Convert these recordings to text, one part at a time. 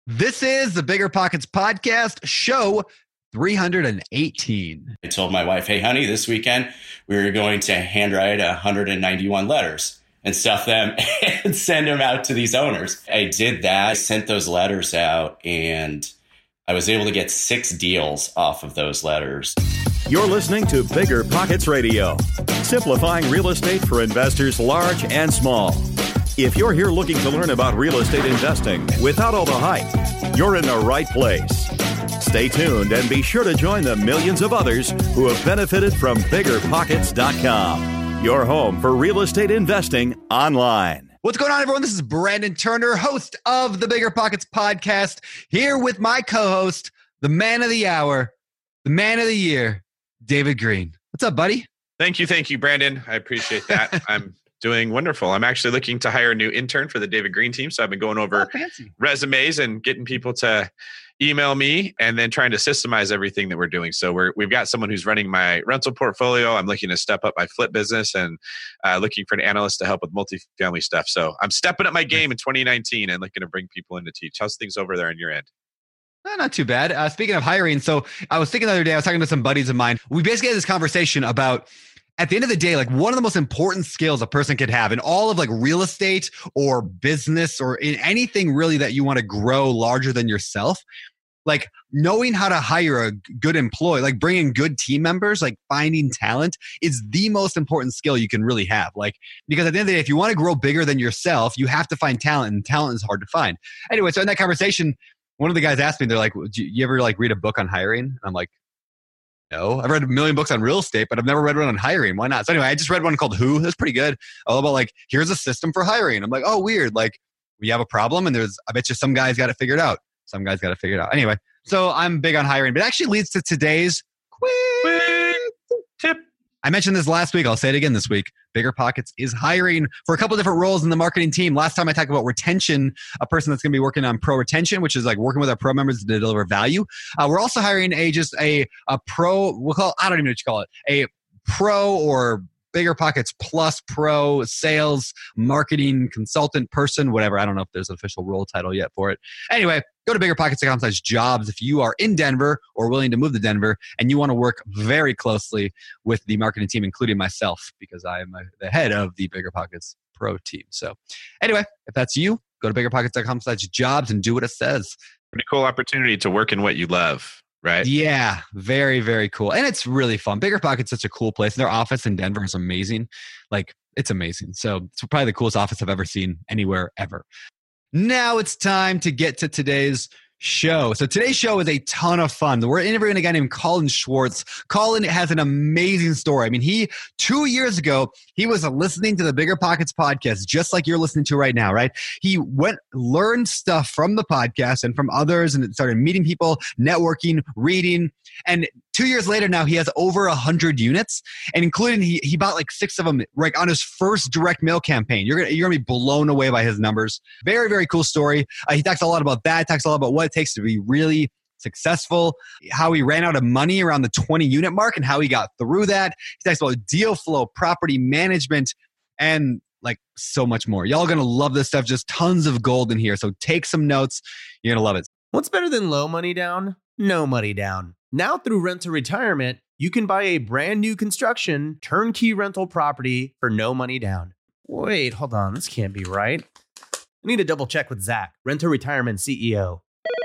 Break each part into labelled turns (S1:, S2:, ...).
S1: This is the Bigger Pockets Podcast, show 318.
S2: I told my wife, hey, honey, this weekend we're going to handwrite 191 letters and stuff them and send them out to these owners. I did that. I sent those letters out and I was able to get 6 deals off of those letters.
S3: You're listening to Bigger Pockets Radio, simplifying real estate for investors large and small. If you're here looking to learn about real estate investing without all the hype, you're in the right place. Stay tuned and be sure to join the millions of others who have benefited from BiggerPockets.com, your home for real estate investing online.
S1: What's going on, everyone? This is Brandon Turner, host of the Bigger Pockets Podcast, here with my co-host, the man of the hour, the man of the year, David Green. What's up, buddy?
S4: Thank you, Brandon. I appreciate that. I'm doing wonderful. I'm actually looking to hire a new intern for the David Green team. So I've been going over resumes and getting people to email me and then trying to systemize everything that we're doing. So we've got someone who's running my rental portfolio. I'm looking to step up my flip business and looking for an analyst to help with multifamily stuff. So I'm stepping up my game in 2019 and looking to bring people in to teach. How's things over there on your end?
S1: Not too bad. Speaking of hiring, so I was thinking the other day, I was talking to some buddies of mine. We basically had this conversation about, at the end of the day, like one of the most important skills a person could have in all of like real estate or business or in anything really that you want to grow larger than yourself, like knowing how to hire a good employee, like bringing good team members, like finding talent is the most important skill you can really have. Like, because at the end of the day, if you want to grow bigger than yourself, you have to find talent, and talent is hard to find. Anyway, so in that conversation, one of the guys asked me, they're like, do you ever like read a book on hiring? And I'm like, no, I've read a million books on real estate, but I've never read one on hiring. Why not? So anyway, I just read one called Who. It's pretty good. All about like, here's a system for hiring. I'm like, oh, weird. Like we have a problem and I bet you some guys got it figured out. Some guys got it figured out. Anyway, so I'm big on hiring, but it actually leads to today's quick tip. I mentioned this last week. I'll say it again this week. Bigger Pockets is hiring for a couple of different roles in the marketing team. Last time I talked about retention, a person that's going to be working on pro retention, which is like working with our pro members to deliver value. We're also hiring a pro, I don't even know what you call it, a pro or Bigger Pockets Plus Pro sales marketing consultant person, whatever. I don't know if there's an official role title yet for it. Anyway, go to biggerpockets.com/jobs if you are in Denver or willing to move to Denver and you want to work very closely with the marketing team, including myself, because I am the head of the Bigger Pockets Pro team. So anyway, if that's you, go to biggerpockets.com/jobs and do what it says.
S4: Pretty cool opportunity to work in what you love. Right.
S1: Yeah. Very, very cool. And it's really fun. Bigger Pocket's such a cool place. Their office in Denver is amazing. Like, it's amazing. So it's probably the coolest office I've ever seen anywhere ever. Now it's time to get to today's show. So today's show is a ton of fun. We're interviewing a guy named Colin Schwartz. Colin has an amazing story. I mean, 2 years ago, he was listening to the Bigger Pockets podcast, just like you're listening to right now, right? He learned stuff from the podcast and from others and started meeting people, networking, reading. And 2 years later now, he has over 100 units, and including he bought like 6 of them like on his first direct mail campaign. You're gonna be blown away by his numbers. Very, very cool story. He talks a lot about that. He talks a lot about what it takes to be really successful, how he ran out of money around the 20 unit mark and how he got through that. He talks about deal flow, property management, and like so much more. Y'all gonna love this stuff. Just tons of gold in here. So take some notes. You're gonna love it.
S5: What's better than low money down? No money down. Now through Rent to Retirement, you can buy a brand new construction turnkey rental property for no money down. Wait, hold on. This can't be right. I need to double check with Zach, Rent to Retirement CEO.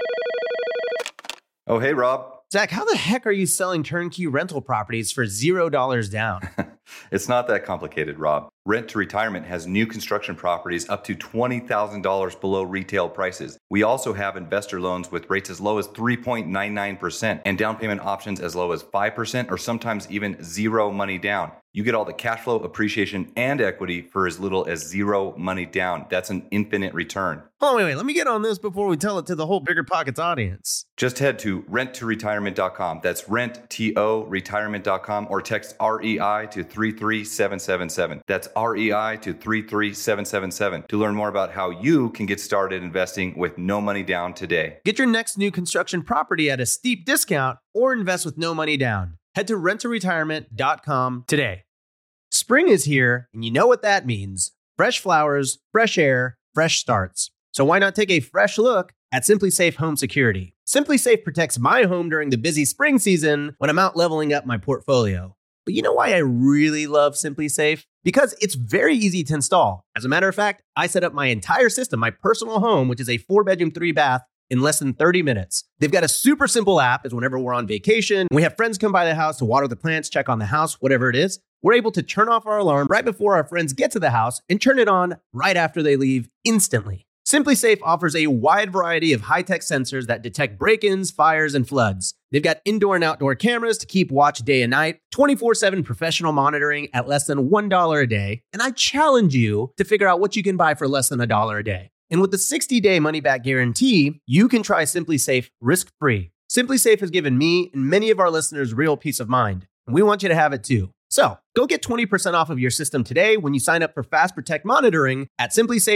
S6: Oh, hey, Rob.
S5: Zach, how the heck are you selling turnkey rental properties for $0 down?
S6: It's not that complicated, Rob. Rent to Retirement has new construction properties up to $20,000 below retail prices. We also have investor loans with rates as low as 3.99% and down payment options as low as 5% or sometimes even zero money down. You get all the cash flow, appreciation, and equity for as little as zero money down. That's an infinite return.
S5: Oh, wait. Let me get on this before we tell it to the whole Bigger Pockets audience.
S6: Just head to renttoretirement.com. That's renttoretirement.com or text REI to 33777. That's REI to 33777 to learn more about how you can get started investing with no money down today.
S5: Get your next new construction property at a steep discount or invest with no money down. Head to renttoretirement.com today. Spring is here, and you know what that means. Fresh flowers, fresh air, fresh starts. So why not take a fresh look at SimpliSafe Home Security? SimpliSafe protects my home during the busy spring season when I'm out leveling up my portfolio. But you know why I really love SimpliSafe? Because it's very easy to install. As a matter of fact, I set up my entire system, my personal home, which is a 4-bedroom, 3-bath, in less than 30 minutes. They've got a super simple app as whenever we're on vacation, we have friends come by the house to water the plants, check on the house, whatever it is. We're able to turn off our alarm right before our friends get to the house and turn it on right after they leave instantly. SimpliSafe offers a wide variety of high-tech sensors that detect break-ins, fires, and floods. They've got indoor and outdoor cameras to keep watch day and night, 24/7 professional monitoring at less than $1 a day. And I challenge you to figure out what you can buy for less than $1 a day. And with the 60-day money-back guarantee, you can try SimpliSafe risk-free. SimpliSafe has given me and many of our listeners real peace of mind, and we want you to have it too. So go get 20% off of your system today when you sign up for Fast Protect monitoring at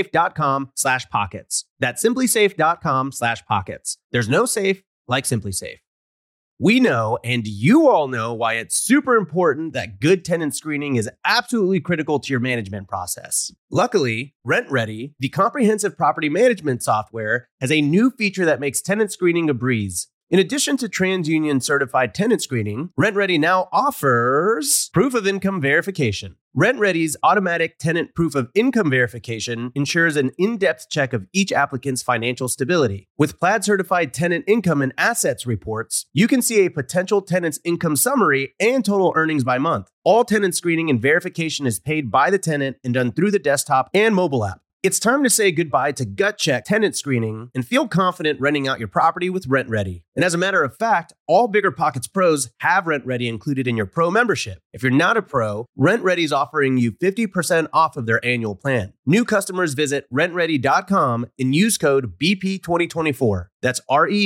S5: simplisafe.com/pockets. That's simplisafe.com/pockets. There's no safe like SimpliSafe. We know, and you all know, why it's super important that good tenant screening is absolutely critical to your management process. Luckily, RentRedi, the comprehensive property management software, has a new feature that makes tenant screening a breeze. In addition to TransUnion certified tenant screening, RentRedi now offers proof of income verification. RentRedi's automatic tenant proof of income verification ensures an in-depth check of each applicant's financial stability. With Plaid certified tenant income and assets reports, you can see a potential tenant's income summary and total earnings by month. All tenant screening and verification is paid by the tenant and done through the desktop and mobile app. It's time to say goodbye to gut check tenant screening and feel confident renting out your property with RentRedi. And as a matter of fact, all Bigger Pockets pros have RentRedi included in your pro membership. If you're not a pro, RentRedi is offering you 50% off of their annual plan. New customers visit rentredi.com and use code BP2024. That's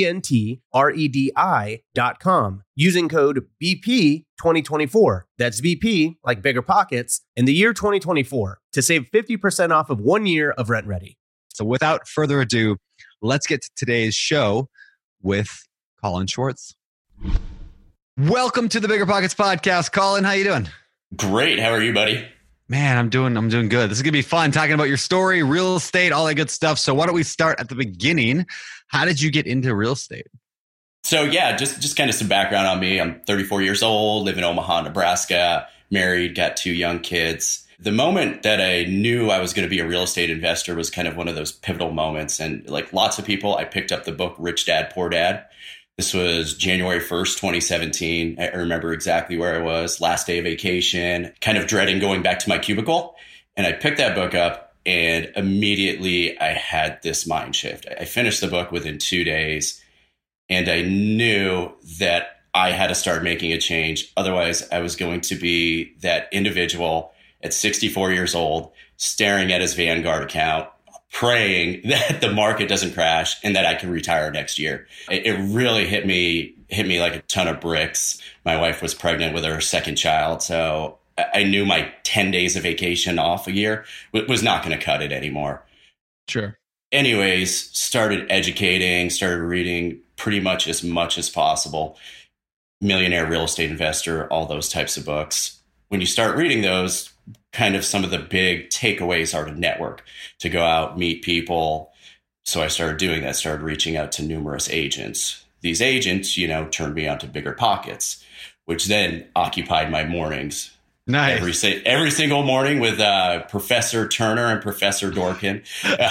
S5: RentRedi.com. Using code BP2024. That's BP, like Bigger Pockets, in the year 2024 to save 50% off of 1 year of RentRedi.
S1: So without further ado, let's get to today's show with Colin Schwartz. Welcome to the Bigger Pockets podcast. Colin, how you doing?
S2: Great. How are you, buddy?
S1: Man, I'm doing good. This is going to be fun talking about your story, real estate, all that good stuff. So why don't we start at the beginning? How did you get into real estate?
S2: So yeah, just kind of some background on me. I'm 34 years old, live in Omaha, Nebraska, married, got 2 young kids. The moment that I knew I was going to be a real estate investor was kind of one of those pivotal moments. And like lots of people, I picked up the book Rich Dad, Poor Dad. This was January 1st, 2017. I remember exactly where I was, last day of vacation, kind of dreading going back to my cubicle. And I picked that book up and immediately I had this mind shift. I finished the book within 2 days and I knew that I had to start making a change. Otherwise, I was going to be that individual at 64 years old, staring at his Vanguard account, praying that the market doesn't crash and that I can retire next year. It really hit me like a ton of bricks. My wife was pregnant with her second child. So I knew my 10 days of vacation off a year was not going to cut it anymore.
S1: Sure.
S2: Anyways, started educating, started reading pretty much as possible. Millionaire Real Estate Investor, all those types of books. When you start reading those, kind of some of the big takeaways are to network, to go out, meet people. So I started doing that, started reaching out to numerous agents. These agents, turned me on to Bigger Pockets, which then occupied my mornings.
S1: Nice.
S2: Every single morning with Professor Turner and Professor Dorkin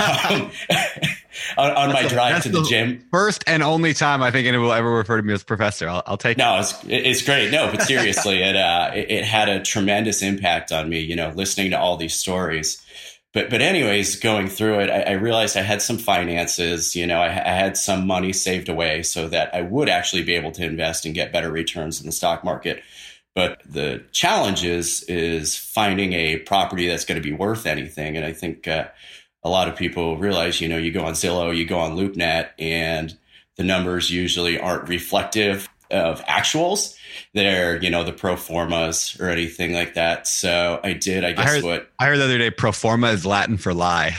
S2: on my drive to the gym.
S1: First and only time I think anyone will ever refer to me as professor. I'll take it.
S2: No, it's great. No, but seriously, it had a tremendous impact on me, listening to all these stories. But anyways, going through it, I realized I had some finances, I had some money saved away so that I would actually be able to invest and get better returns in the stock market. But the challenge is finding a property that's going to be worth anything. And I think a lot of people realize, you go on Zillow, you go on LoopNet, and the numbers usually aren't reflective of actuals. They're, the pro formas or anything like that. So I heard
S1: the other day, pro forma is Latin for lie.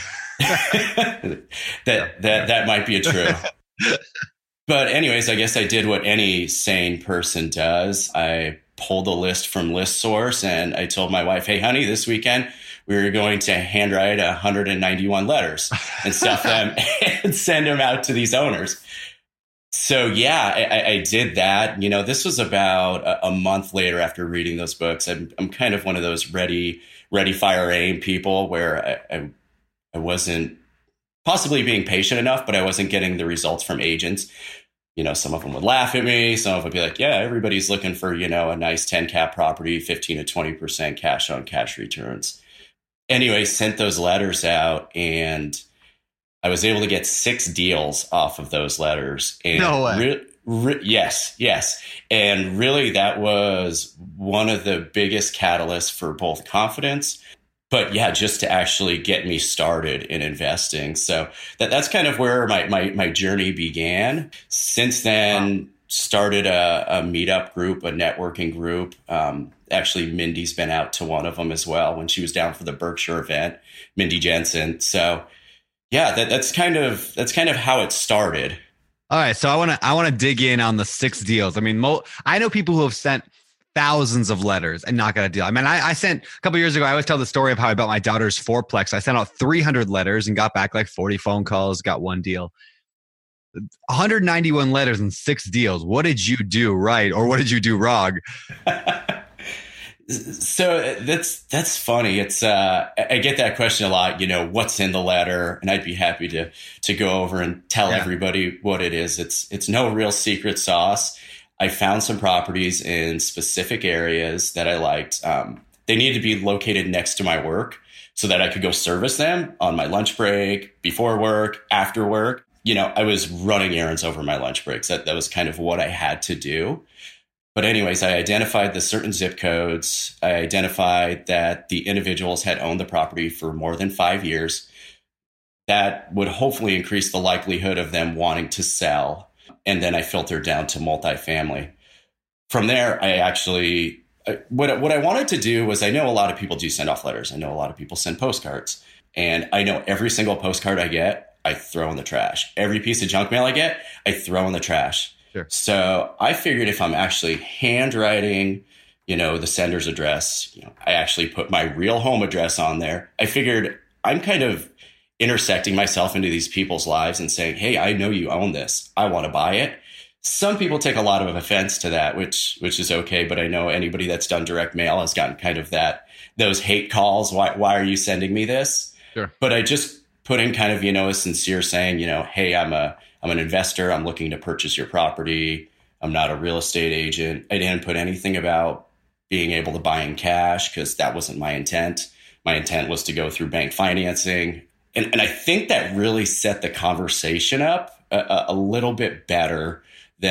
S2: that might be true. But anyways, I guess I did what any sane person does. I pulled a list from ListSource and I told my wife, hey, honey, this weekend we were going to handwrite 191 letters and stuff them and send them out to these owners. So yeah, I did that. This was about a month later after reading those books. I'm kind of one of those ready, fire, aim people where I wasn't possibly being patient enough, but I wasn't getting the results from agents. Some of them would laugh at me. Some of them would be like, yeah, everybody's looking for, a nice 10 cap property, 15 to 20% cash on cash returns. Anyway, sent those letters out and I was able to get 6 deals off of those letters. And
S1: no way.
S2: Yes. And really that was one of the biggest catalysts for both confidence, but yeah, just to actually get me started in investing. So that's kind of where my journey began. Since then, started a meetup group, a networking group. Actually, Mindy's been out to one of them as well when she was down for the Berkshire event, Mindy Jensen. So yeah, that's kind of how it started.
S1: All right, so I want to dig in on the 6 deals. I mean, I know people who have sent thousands of letters and not got a deal. I mean, I sent a couple of years ago, I always tell the story of how I bought my daughter's fourplex. I sent out 300 letters and got back like 40 phone calls, got 1 deal. 191 letters and 6 deals. What did you do right, or what did you do wrong?
S2: So that's funny. It's I get that question a lot. What's in the letter, and I'd be happy to go over and tell everybody what it is. It's no real secret sauce. I found some properties in specific areas that I liked. They needed to be located next to my work so that I could go service them on my lunch break, before work, after work. I was running errands over my lunch breaks. That was kind of what I had to do. But anyways, I identified the certain zip codes. I identified that the individuals had owned the property for more than 5 years. That would hopefully increase the likelihood of them wanting to sell. And then I filtered down to multifamily. From there, I actually, what I wanted to do was, I know a lot of people do send off letters. I know a lot of people send postcards. And I know every single postcard I get, I throw in the trash. Every piece of junk mail I get, I throw in the trash.
S1: Sure.
S2: So I figured if I'm actually handwriting, the sender's address, I actually put my real home address on there. I figured I'm kind of intersecting myself into these people's lives and saying, hey, I know you own this. I want to buy it. Some people take a lot of offense to that, which is okay. But I know anybody that's done direct mail has gotten kind of those hate calls. Why are you sending me this?
S1: Sure.
S2: But I just put in kind of, a sincere saying, hey, I'm an investor. I'm looking to purchase your property. I'm not a real estate agent. I didn't put anything about being able to buy in cash because that wasn't my intent. My intent was to go through bank financing. And I think that really set the conversation up a little bit better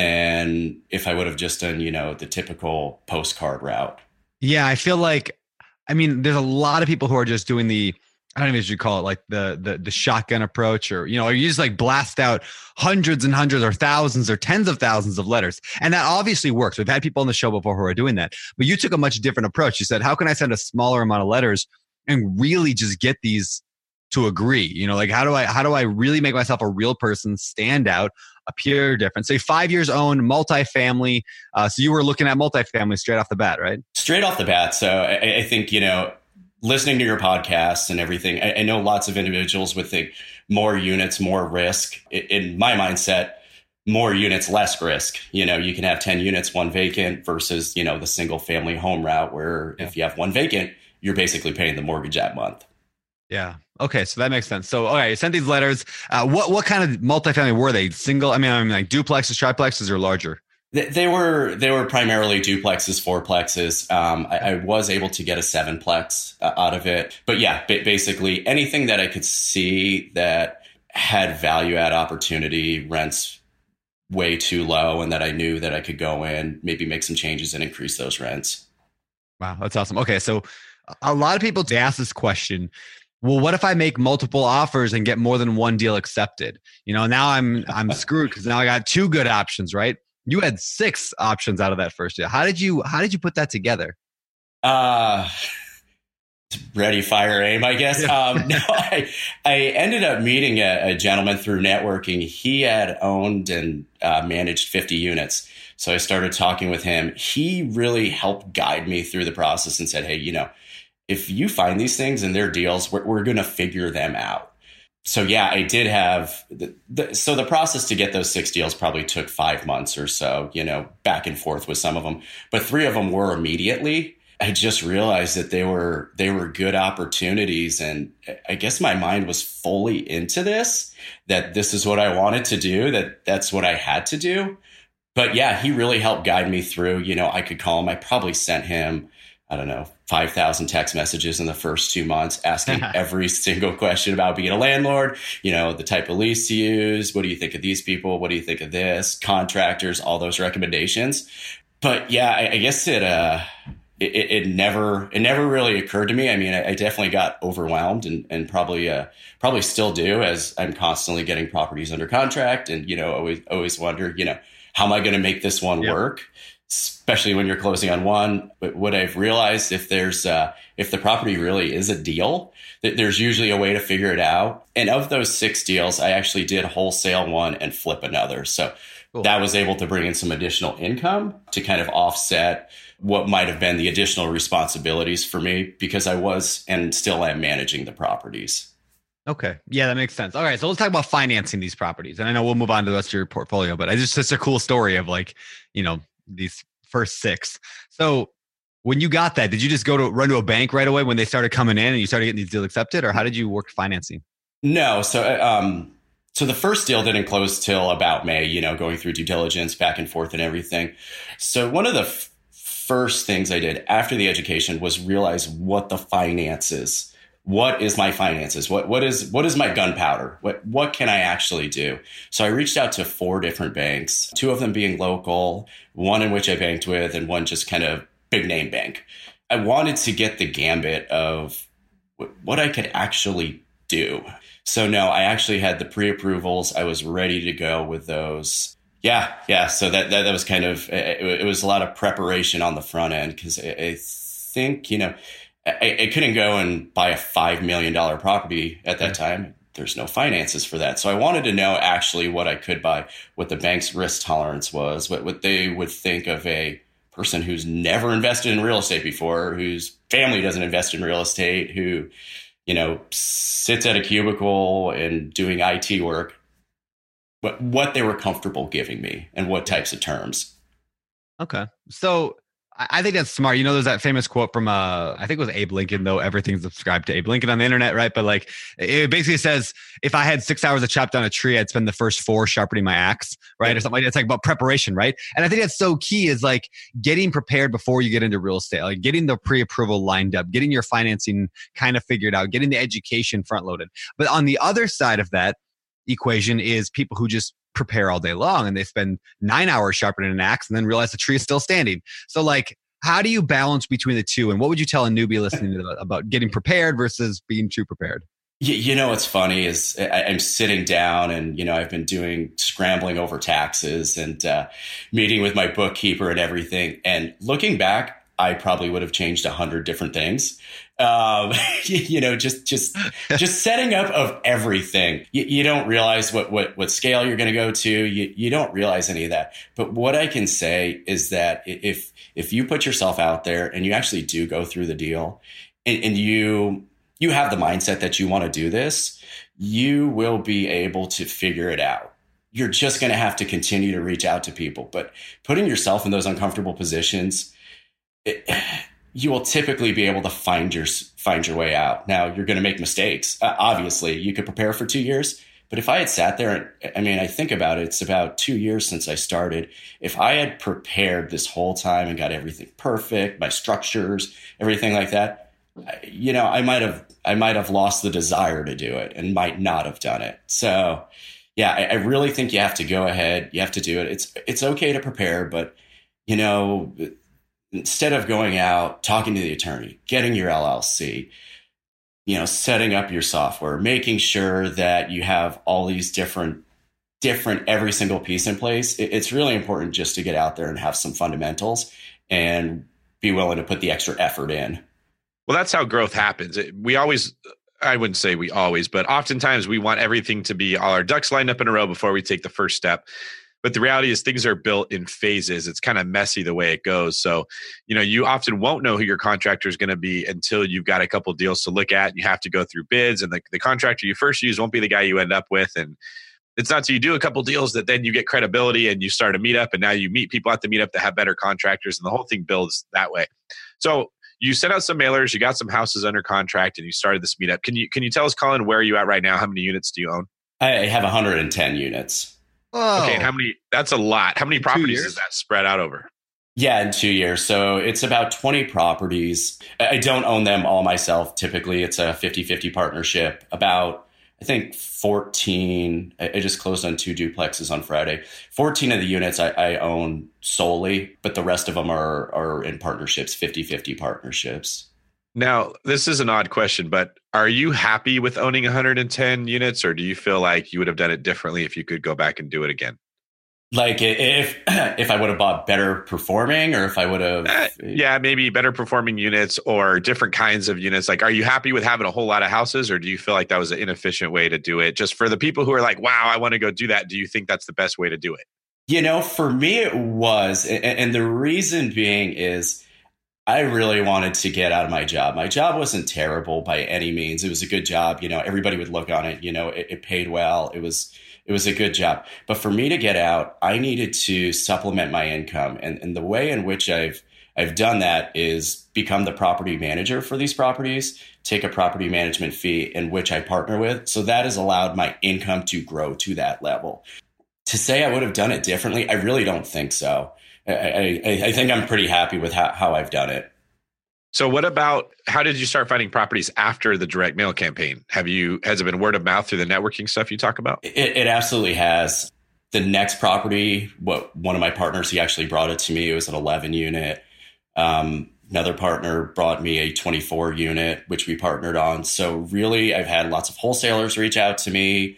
S2: than if I would have just done, the typical postcard route.
S1: Yeah, I feel like, there's a lot of people who are just doing I don't even know if you call it like the shotgun approach, or, you just like blast out hundreds and hundreds or thousands or tens of thousands of letters. And that obviously works. We've had people on the show before who are doing that, but you took a much different approach. You said, how can I send a smaller amount of letters and really just get these to agree? Like how do I really make myself a real person, stand out, appear different? Say 5 years owned, multifamily. So you were looking at multifamily straight off the bat, right? Straight off the bat.
S2: So I think, listening to your podcasts and everything, I know lots of individuals would think more units, more risk. In my mindset, more units, less risk. You can have 10 units, 1 vacant versus, the single family home route where if you have 1 vacant, you're basically paying the mortgage that month.
S1: Yeah. Okay. So that makes sense. So, all right, you sent these letters. What kind of multifamily were they? Single? Like duplexes, triplexes, or larger?
S2: They were primarily duplexes, fourplexes. I was able to get a 7plex out of it. But yeah, basically anything that I could see that had value add opportunity, rents way too low, and that I knew that I could go in, maybe make some changes and increase those rents.
S1: Wow, that's awesome. Okay, so a lot of people ask this question. Well, what if I make multiple offers and get more than 1 deal accepted? Now I'm screwed because now I got 2 good options, right? You had 6 options out of that first deal. How did you put that together?
S2: Ready, fire, aim, I guess. No, I ended up meeting a gentleman through networking. He had owned and managed 50 units. So I started talking with him. He really helped guide me through the process and said, hey, if you find these things and they're deals, we're going to figure them out. So yeah, I did have so the process to get those 6 deals probably took 5 months or so, back and forth with some of them, but 3 of them were immediately. I just realized that they were good opportunities. And I guess my mind was fully into this, that this is what I wanted to do, that's what I had to do. But yeah, he really helped guide me through. I could call him. I probably sent him, 5,000 text messages in the first 2 months, asking every single question about being a landlord, the type of lease to use. What do you think of these people? What do you think of this? Contractors, all those recommendations. But yeah, I guess it never really occurred to me. I mean, I definitely got overwhelmed and probably still do, as I'm constantly getting properties under contract and, always wonder, how am I going to make this one work? Especially when you're closing on one. But what I've realized, if the property really is a deal, there's usually a way to figure it out. And of those 6 deals, I actually did wholesale one and flip another. So cool. That was able to bring in some additional income to kind of offset what might have been the additional responsibilities for me, because I was and still am managing the properties.
S1: Okay. Yeah, that makes sense. All right. So let's talk about financing these properties. And I know we'll move on to the rest of your portfolio, but it's just a cool story of these first 6. So when you got that, did you just run to a bank right away when they started coming in and you started getting these deals accepted, or how did you work financing?
S2: No. So the first deal didn't close till about May, going through due diligence back and forth and everything. So one of the first things I did after the education was realize what the finances. What is my finances? What is my gunpowder? What can I actually do? So I reached out to 4 different banks, 2 of them being local, one in which I banked with, and one just kind of big name bank. I wanted to get the gambit of what I could actually do. So no, I actually had the pre-approvals. I was ready to go with those. Yeah. So that was kind of, it was a lot of preparation on the front end, because I think, I couldn't go and buy a $5 million property at that time. There's no finances for that. So I wanted to know actually what I could buy, what the bank's risk tolerance was, what they would think of a person who's never invested in real estate before, whose family doesn't invest in real estate, who, sits at a cubicle and doing IT work, what they were comfortable giving me and what types of terms.
S1: Okay. So I think that's smart. There's that famous quote from, I think it was Abe Lincoln, though everything's subscribed to Abe Lincoln on the internet, right? But it basically says, if I had 6 hours to chop down a tree, I'd spend the first 4 sharpening my axe, right? Or something like that. It's like about preparation, right? And I think that's so key, is getting prepared before you get into real estate, getting the pre-approval lined up, getting your financing kind of figured out, getting the education front loaded. But on the other side of that equation is people who just prepare all day long and they spend 9 hours sharpening an axe and then realize the tree is still standing. So how do you balance between the two? And what would you tell a newbie listening to that about getting prepared versus being too prepared?
S2: What's funny is I'm sitting down and, I've been scrambling over taxes and meeting with my bookkeeper and everything. And looking back, I probably would have changed 100 different things. Just setting up of everything. You don't realize what scale you're going to go to. You don't realize any of that. But what I can say is that if you put yourself out there and you actually do go through the deal and you have the mindset that you want to do this, you will be able to figure it out. You're just going to have to continue to reach out to people. But putting yourself in those uncomfortable positions, you will typically be able to find your way out. Now, you're going to make mistakes. Obviously, you could prepare for 2 years. But if I had sat there, I think about it, it's about 2 years since I started. If I had prepared this whole time and got everything perfect, my structures, everything like that, I might have lost the desire to do it and might not have done it. So, yeah, I really think you have to go ahead. You have to do it. It's okay to prepare, but instead of going out, talking to the attorney, getting your LLC, setting up your software, making sure that you have all these different every single piece in place. It's really important just to get out there and have some fundamentals and be willing to put the extra effort in.
S4: Well, that's how growth happens. I wouldn't say we always, but oftentimes we want everything to be all our ducks lined up in a row before we take the first step. But the reality is things are built in phases. It's kind of messy the way it goes. So, you often won't know who your contractor is going to be until you've got a couple deals to look at. You have to go through bids, and the contractor you first use won't be the guy you end up with. And it's not till you do a couple deals that then you get credibility and you start a meetup, and now you meet people at the meetup that have better contractors, and the whole thing builds that way. So you sent out some mailers, you got some houses under contract, and you started this meetup. Can you tell us, Colin, where are you at right now? How many units do you own?
S2: I have 110 units.
S1: Whoa.
S4: Okay, and that's a lot. How many properties is that spread out over?
S2: Yeah, in 2 years. So it's about 20 properties. I don't own them all myself. Typically, it's a 50-50 partnership. About, I think, 14. I just closed on 2 duplexes on Friday. 14 of the units I own solely, but the rest of them are in partnerships, 50-50 partnerships.
S4: Now, this is an odd question, but are you happy with owning 110 units, or do you feel like you would have done it differently if you could go back and do it again?
S2: Like if I would have bought better performing, or if I would have...
S4: yeah, maybe better performing units or different kinds of units. Like, are you happy with having a whole lot of houses, or do you feel like that was an inefficient way to do it? Just for the people who are like, wow, I want to go do that. Do you think that's the best way to do it?
S2: For me, it was. And the reason being is I really wanted to get out of my job. My job wasn't terrible by any means. It was a good job. Everybody would look on it. It paid well. It was a good job. But for me to get out, I needed to supplement my income. And the way in which I've done that is become the property manager for these properties, take a property management fee in which I partner with. So that has allowed my income to grow to that level. To say I would have done it differently, I really don't think so. I think I'm pretty happy with how I've done it.
S4: So how did you start finding properties after the direct mail campaign? Has it been word of mouth through the networking stuff you talk about?
S2: It absolutely has. The next property, one of my partners, he actually brought it to me. It was an 11 unit. Another partner brought me a 24 unit, which we partnered on. So really, I've had lots of wholesalers reach out to me.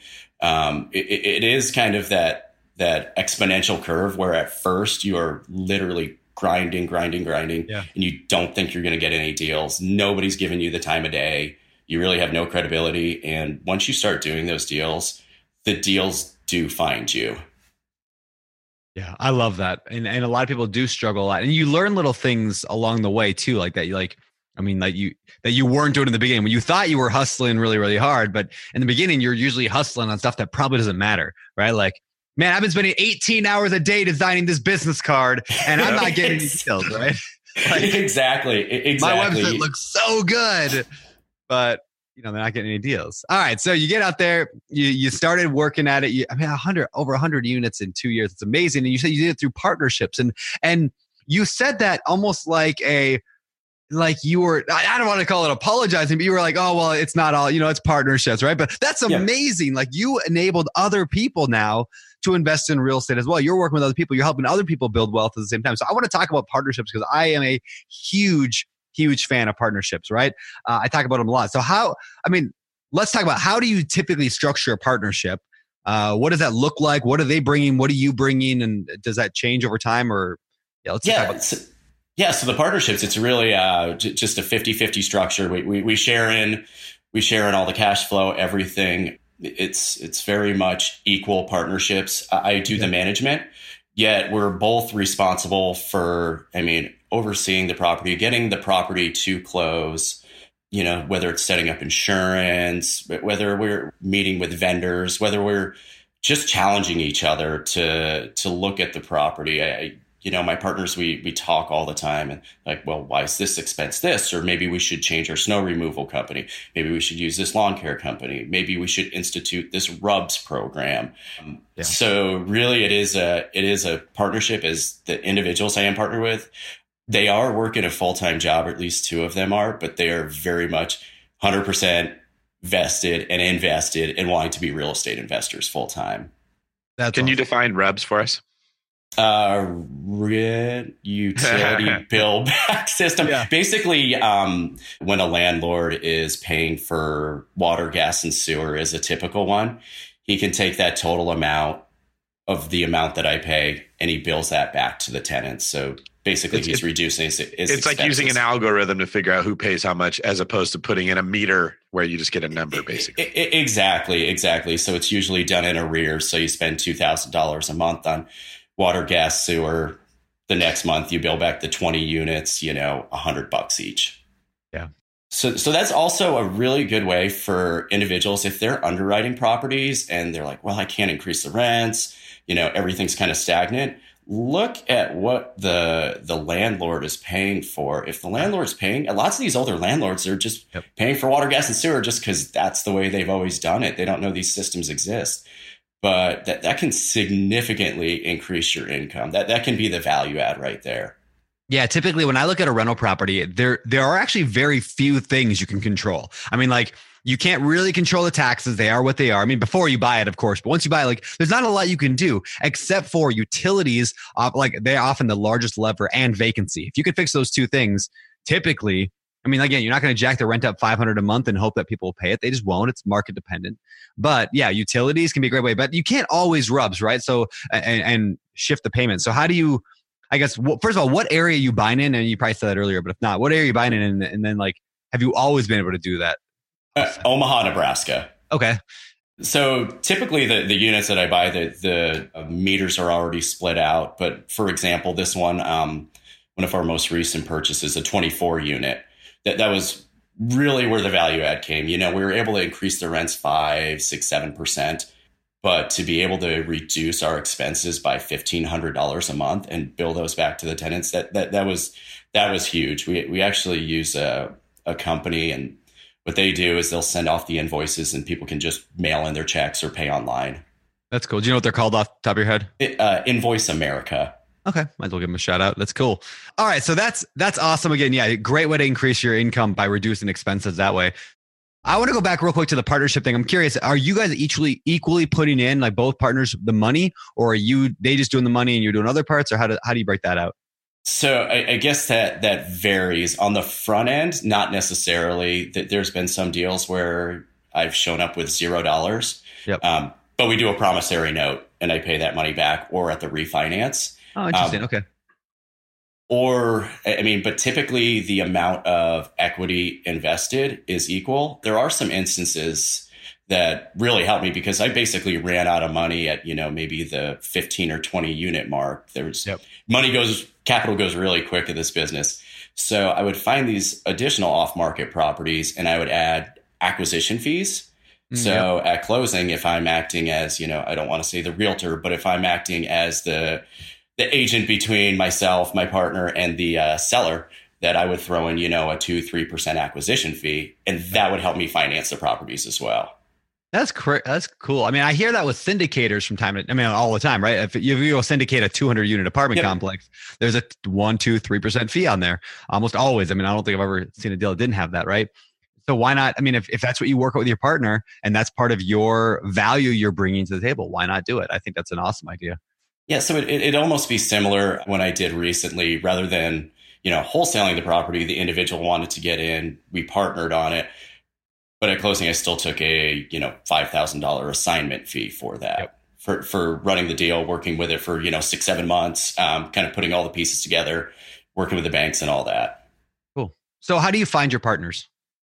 S2: It is kind of that exponential curve where at first you are literally grinding,
S1: yeah,
S2: and you don't think you're going to get any deals. Nobody's giving you the time of day. You really have no credibility. And once you start doing those deals, the deals do find you.
S1: Yeah, I love that. And a lot of people do struggle a lot. And you learn little things along the way too, like that. That you weren't doing in the beginning when you thought you were hustling really, really hard. But in the beginning, you're usually hustling on stuff that probably doesn't matter, right? Like, man, I've been spending 18 hours a day designing this business card and I'm not getting any deals, right? Like,
S2: Exactly.
S1: My website looks so good, but they're not getting any deals. All right. So you get out there, you started working at it. Over 100 units in 2 years. It's amazing. And you said you did it through partnerships, and you said that almost like you were, I don't want to call it apologizing, but you were like, oh, well, it's not all, it's partnerships, right? But that's amazing. Yeah. Like, you enabled other people now to invest in real estate as well. You're working with other people. You're helping other people build wealth at the same time. So I want to talk about partnerships because I am a huge fan of partnerships, right? I talk about them a lot. So let's talk about, how do you typically structure a partnership? What does that look like? What are they bringing? What are you bringing? And does that change over time? Or let's talk about that.
S2: So the partnerships, it's really just a 50-50 structure. We share in all the cash flow, everything. It's very much equal partnerships. I do the management, yet we're both responsible for, overseeing the property, getting the property to close, whether it's setting up insurance, whether we're meeting with vendors, whether we're just challenging each other to look at the property. My partners, we talk all the time and like, well, why is this expense this? Or maybe we should change our snow removal company. Maybe we should use this lawn care company. Maybe we should institute this RUBS program. So really it is a partnership. As the individuals I am partnered with, they are working a full-time job, or at least 2 of them are, but they are very much 100% vested and invested in wanting to be real estate investors full-time.
S4: Can you define RUBS for us?
S2: Rent utility bill back system. Yeah. Basically, when a landlord is paying for water, gas, and sewer is a typical one, he can take that total amount of the amount that I pay and he bills that back to the tenants. So basically he's reducing his
S4: it's like using an algorithm to figure out who pays how much, as opposed to putting in a meter where you just get a number, basically.
S2: Exactly. So it's usually done in arrears. So you spend $2,000 a month on water, gas, sewer. The next month you bill back the 20 units, $100 each.
S1: Yeah.
S2: So that's also a really good way for individuals if they're underwriting properties and they're like, well, I can't increase the rents, everything's kind of stagnant. Look at what the landlord is paying for. If the landlord's paying, lots of these older landlords are just paying for water, gas, and sewer just because that's the way they've always done it. They don't know these systems exist. But that can significantly increase your income. That can be the value add right there.
S1: Yeah, typically when I look at a rental property, there are actually very few things you can control. I mean, like, you can't really control the taxes. They are what they are. I mean, before you buy it, of course, but once you buy it, like, there's not a lot you can do except for utilities. Like, they're often the largest lever, and vacancy. If you can fix those two things, typically, I mean, again, you're not going to jack the rent up $500 a month and hope that people will pay it. They just won't. It's market dependent. But yeah, utilities can be a great way, but you can't always RUBS, right? So, and shift the payment. So how do you, I guess, first of all, what area are you buying in? And you probably said that earlier, but if not, what area are you buying in? And then, like, have you always been able to do that?
S2: Omaha, Nebraska.
S1: Okay.
S2: So typically the units that I buy, the meters are already split out. But for example, this one of our most recent purchases, a 24 unit, that was really where the value add came. We were able to increase the rents 5%, 6%, 7%, but to be able to reduce our expenses by $1,500 a month and bill those back to the tenants, that was huge. We actually use a company, and what they do is they'll send off the invoices and people can just mail in their checks or pay online.
S1: That's cool. Do you know what they're called off the top of your head?
S2: Invoice America.
S1: Okay. Might as well give them a shout out. That's cool. All right. So that's awesome. Again, yeah, great way to increase your income by reducing expenses that way. I want to go back real quick to the partnership thing. I'm curious, are you guys equally putting in, like, both partners, the money, or are they just doing the money and you're doing other parts, or how do you break that out?
S2: So I guess that varies. On the front end, not necessarily. There's been some deals where I've shown up with $0.
S1: Yep.
S2: But we do a promissory note and I pay that money back, or at the refinance.
S1: Oh, interesting. Okay.
S2: But typically the amount of equity invested is equal. There are some instances that really helped me because I basically ran out of money at, maybe the 15 or 20 unit mark. Capital goes really quick in this business. So I would find these additional off-market properties and I would add acquisition fees. So at closing, if I'm acting as, I don't want to say the realtor, but if I'm acting as the agent between myself, my partner, and the seller, that I would throw in, a 2-3% acquisition fee, and that would help me finance the properties as well.
S1: That's cool. I mean, I hear that with syndicators all the time, right? If you go syndicate a 200 unit apartment complex, there's a 1-3% fee on there almost always. I mean, I don't think I've ever seen a deal that didn't have that, right? So why not? I mean, if that's what you work with your partner and that's part of your value you're bringing to the table, why not do it? I think that's an awesome idea.
S2: Yeah. So it'd almost be similar when I did recently, rather than, wholesaling the property, the individual wanted to get in, we partnered on it. But at closing, I still took a, $5,000 assignment fee for that, for running the deal, working with it for, 6-7 months, kind of putting all the pieces together, working with the banks and all that.
S1: Cool. So how do you find your partners?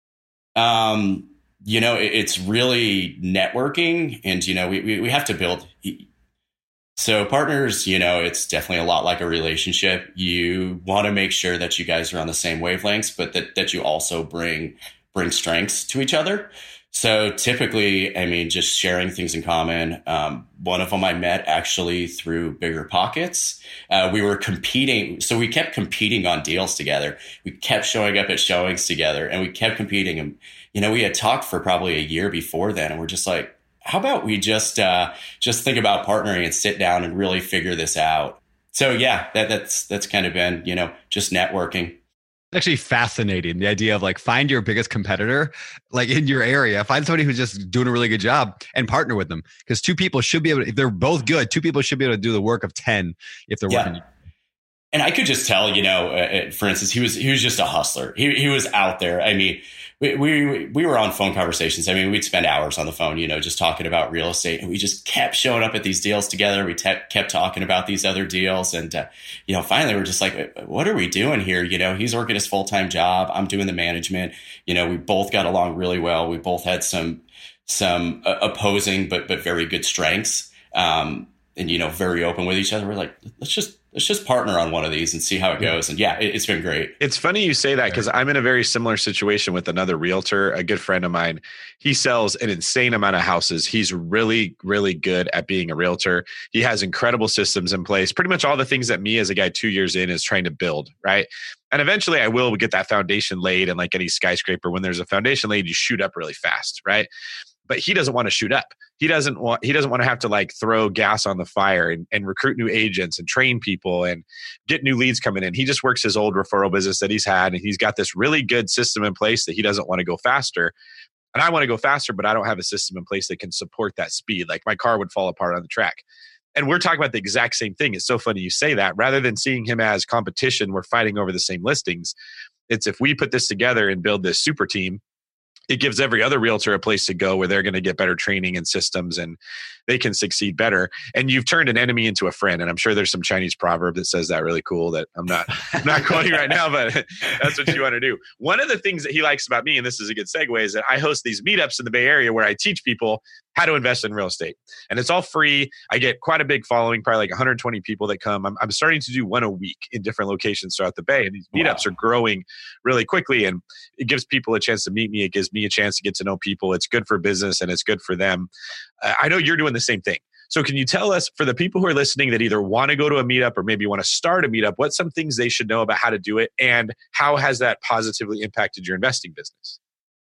S2: It's really networking, and, we have to build. So partners, it's definitely a lot like a relationship. You want to make sure that you guys are on the same wavelengths, but that you also bring strengths to each other. So typically, just sharing things in common. One of them I met actually through Bigger Pockets. We were competing. So we kept competing on deals together. We kept showing up at showings together and we kept competing. And, we had talked for probably a year before then. And we're just like, how about we just think about partnering and sit down and really figure this out? So yeah, that's kind of been, just networking.
S1: Actually fascinating. The idea of, like, find your biggest competitor, like, in your area, find somebody who's just doing a really good job and partner with them. Because two people should be able to, if they're both good, two people should be able to do the work of 10 if they're working.
S2: And I could just tell, for instance, he was just a hustler. He was out there. I mean, we were on phone conversations. I mean, we'd spend hours on the phone, just talking about real estate, and we just kept showing up at these deals together. We kept talking about these other deals. And, finally we're just like, what are we doing here? He's working his full-time job. I'm doing the management. We both got along really well. We both had some opposing, but very good strengths. And, very open with each other. We're like, let's just partner on one of these and see how it goes. And it's been great.
S4: It's funny you say that because I'm in a very similar situation with another realtor, a good friend of mine. He sells an insane amount of houses. He's really, really good at being a realtor. He has incredible systems in place. Pretty much all the things that me as a guy 2 years in is trying to build, right? And eventually I will get that foundation laid. And like any skyscraper, when there's a foundation laid, you shoot up really fast, right? But he doesn't want to shoot up. He doesn't want to have to like throw gas on the fire and recruit new agents and train people and get new leads coming in. He just works his old referral business that he's had. And he's got this really good system in place that he doesn't want to go faster. And I want to go faster, but I don't have a system in place that can support that speed. Like my car would fall apart on the track. And we're talking about the exact same thing. It's so funny you say that. Rather than seeing him as competition, we're fighting over the same listings. It's if we put this together and build this super team, it gives every other realtor a place to go where they're going to get better training and systems and they can succeed better. And you've turned an enemy into a friend. And I'm sure there's some Chinese proverb that says that really cool that I'm not quoting right now, but that's what you want to do. One of the things that he likes about me, and this is a good segue, is that I host these meetups in the Bay Area where I teach people how to invest in real estate. And it's all free. I get quite a big following, probably like 120 people that come. I'm starting to do one a week in different locations throughout the Bay. And these meetups are growing really quickly. And it gives people a chance to meet me. It gives me a chance to get to know people. It's good for business and it's good for them. I know you're doing the same thing. So can you tell us, for the people who are listening that either want to go to a meetup or maybe want to start a meetup, what's some things they should know about how to do it? And how has that positively impacted your investing business?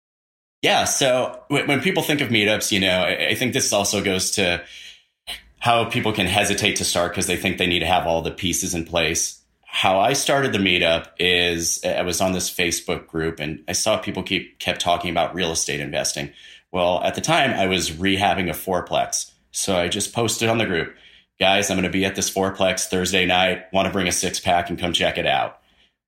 S2: Yeah. So when people think of meetups, I think this also goes to how people can hesitate to start because they think they need to have all the pieces in place. How I started the meetup is I was on this Facebook group and I saw people kept talking about real estate investing. Well, at the time I was rehabbing a fourplex. So I just posted on the group, guys, I'm going to be at this fourplex Thursday night. Want to bring a 6-pack and come check it out.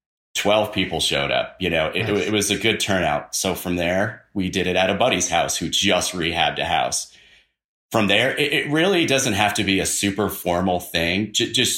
S2: 12 people showed up. It was a good turnout. So from there, we did it at a buddy's house who just rehabbed a house. From there, it really doesn't have to be a super formal thing.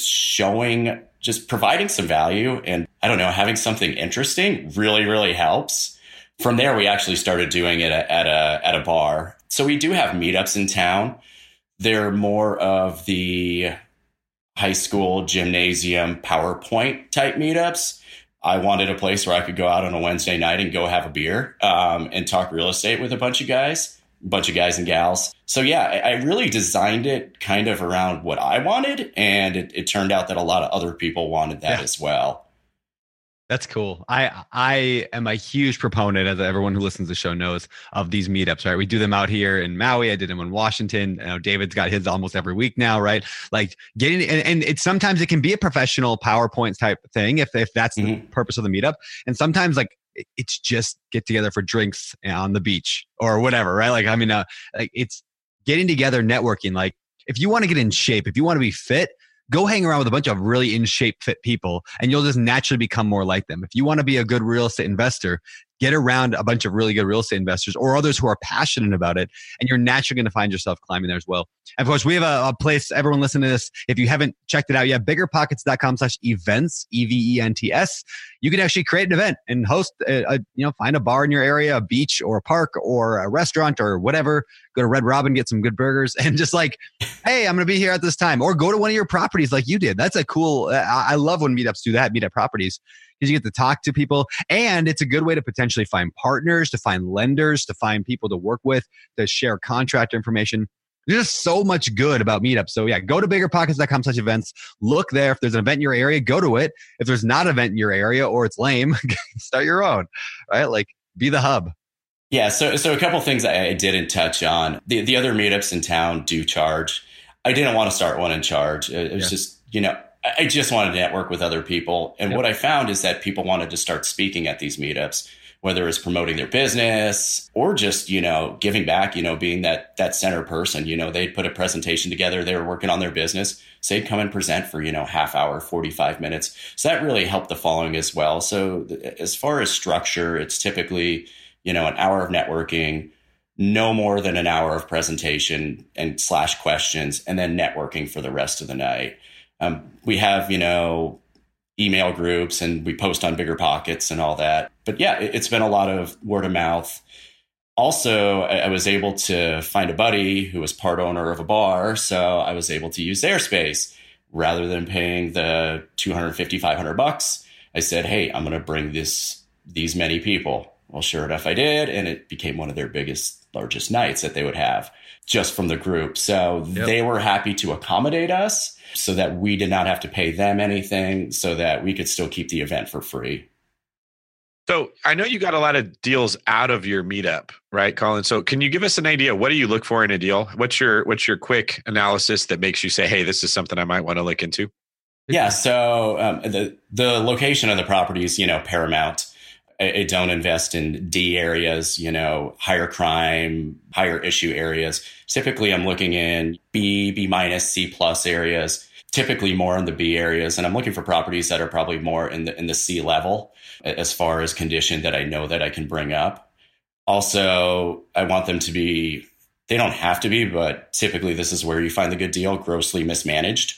S2: Just providing some value and having something interesting really, really helps. From there, we actually started doing it at a bar. So we do have meetups in town. They're more of the high school gymnasium PowerPoint type meetups. I wanted a place where I could go out on a Wednesday night and go have a beer and talk real estate with a bunch of guys and gals. So yeah, I really designed it kind of around what I wanted. And it turned out that a lot of other people wanted that as well.
S1: That's cool. I am a huge proponent, as everyone who listens to the show knows, of these meetups, right? We do them out here in Maui. I did them in Washington. David's got his almost every week now, right? Like getting, and it's sometimes it can be a professional PowerPoint type thing if that's the purpose of the meetup. And sometimes like it's just get together for drinks on the beach or whatever, right? Like, like it's getting together, networking. Like if you want to get in shape, if you want to be fit, go hang around with a bunch of really in shape, fit people, and you'll just naturally become more like them. If you want to be a good real estate investor, get around a bunch of really good real estate investors or others who are passionate about it, and you're naturally going to find yourself climbing there as well. And of course, we have a place, everyone listening to this, if you haven't checked it out yet, biggerpockets.com/events, EVENTS. You can actually create an event and host, find a bar in your area, a beach or a park or a restaurant or whatever. Go to Red Robin, get some good burgers, and just like, hey, I'm going to be here at this time. Or go to one of your properties like you did. That's a cool, I love when meetups do that, meetup properties, because you get to talk to people. And it's a good way to potentially find partners, to find lenders, to find people to work with, to share contract information. There's just so much good about meetups. So yeah, go to biggerpockets.com/events. Look there. If there's an event in your area, go to it. If there's not an event in your area or it's lame, start your own, right? Like be the hub.
S2: Yeah. So a couple of things I didn't touch on. The other meetups in town do charge. I didn't want to start one and charge. It was just, I just wanted to network with other people. And what I found is that people wanted to start speaking at these meetups, whether it's promoting their business or just, giving back, being that center person. They'd put a presentation together. They were working on their business. So they'd come and present for, half hour, 45 minutes. So that really helped the following as well. So as far as structure, it's typically, an hour of networking, no more than an hour of presentation and / questions, and then networking for the rest of the night. We have, email groups and we post on BiggerPockets and all that. But yeah, it's been a lot of word of mouth. Also, I was able to find a buddy who was part owner of a bar. So I was able to use their space rather than paying the $250, $500. I said, hey, I'm going to bring these many people. Well, sure enough, I did. And it became one of their largest nights that they would have just from the group. So They were happy to accommodate us so that we did not have to pay them anything, so that we could still keep the event for free.
S4: So I know you got a lot of deals out of your meetup, right, Colin? So can you give us an idea? What do you look for in a deal? What's your quick analysis that makes you say, hey, this is something I might want to look into?
S2: Yeah. So the location of the property is, paramount. I don't invest in D areas, higher crime, higher issue areas. Typically, I'm looking in B minus, C plus areas, typically more in the B areas. And I'm looking for properties that are probably more in the C level as far as condition that I know that I can bring up. Also, I want them to be, they don't have to be, but typically this is where you find the good deal, grossly mismanaged.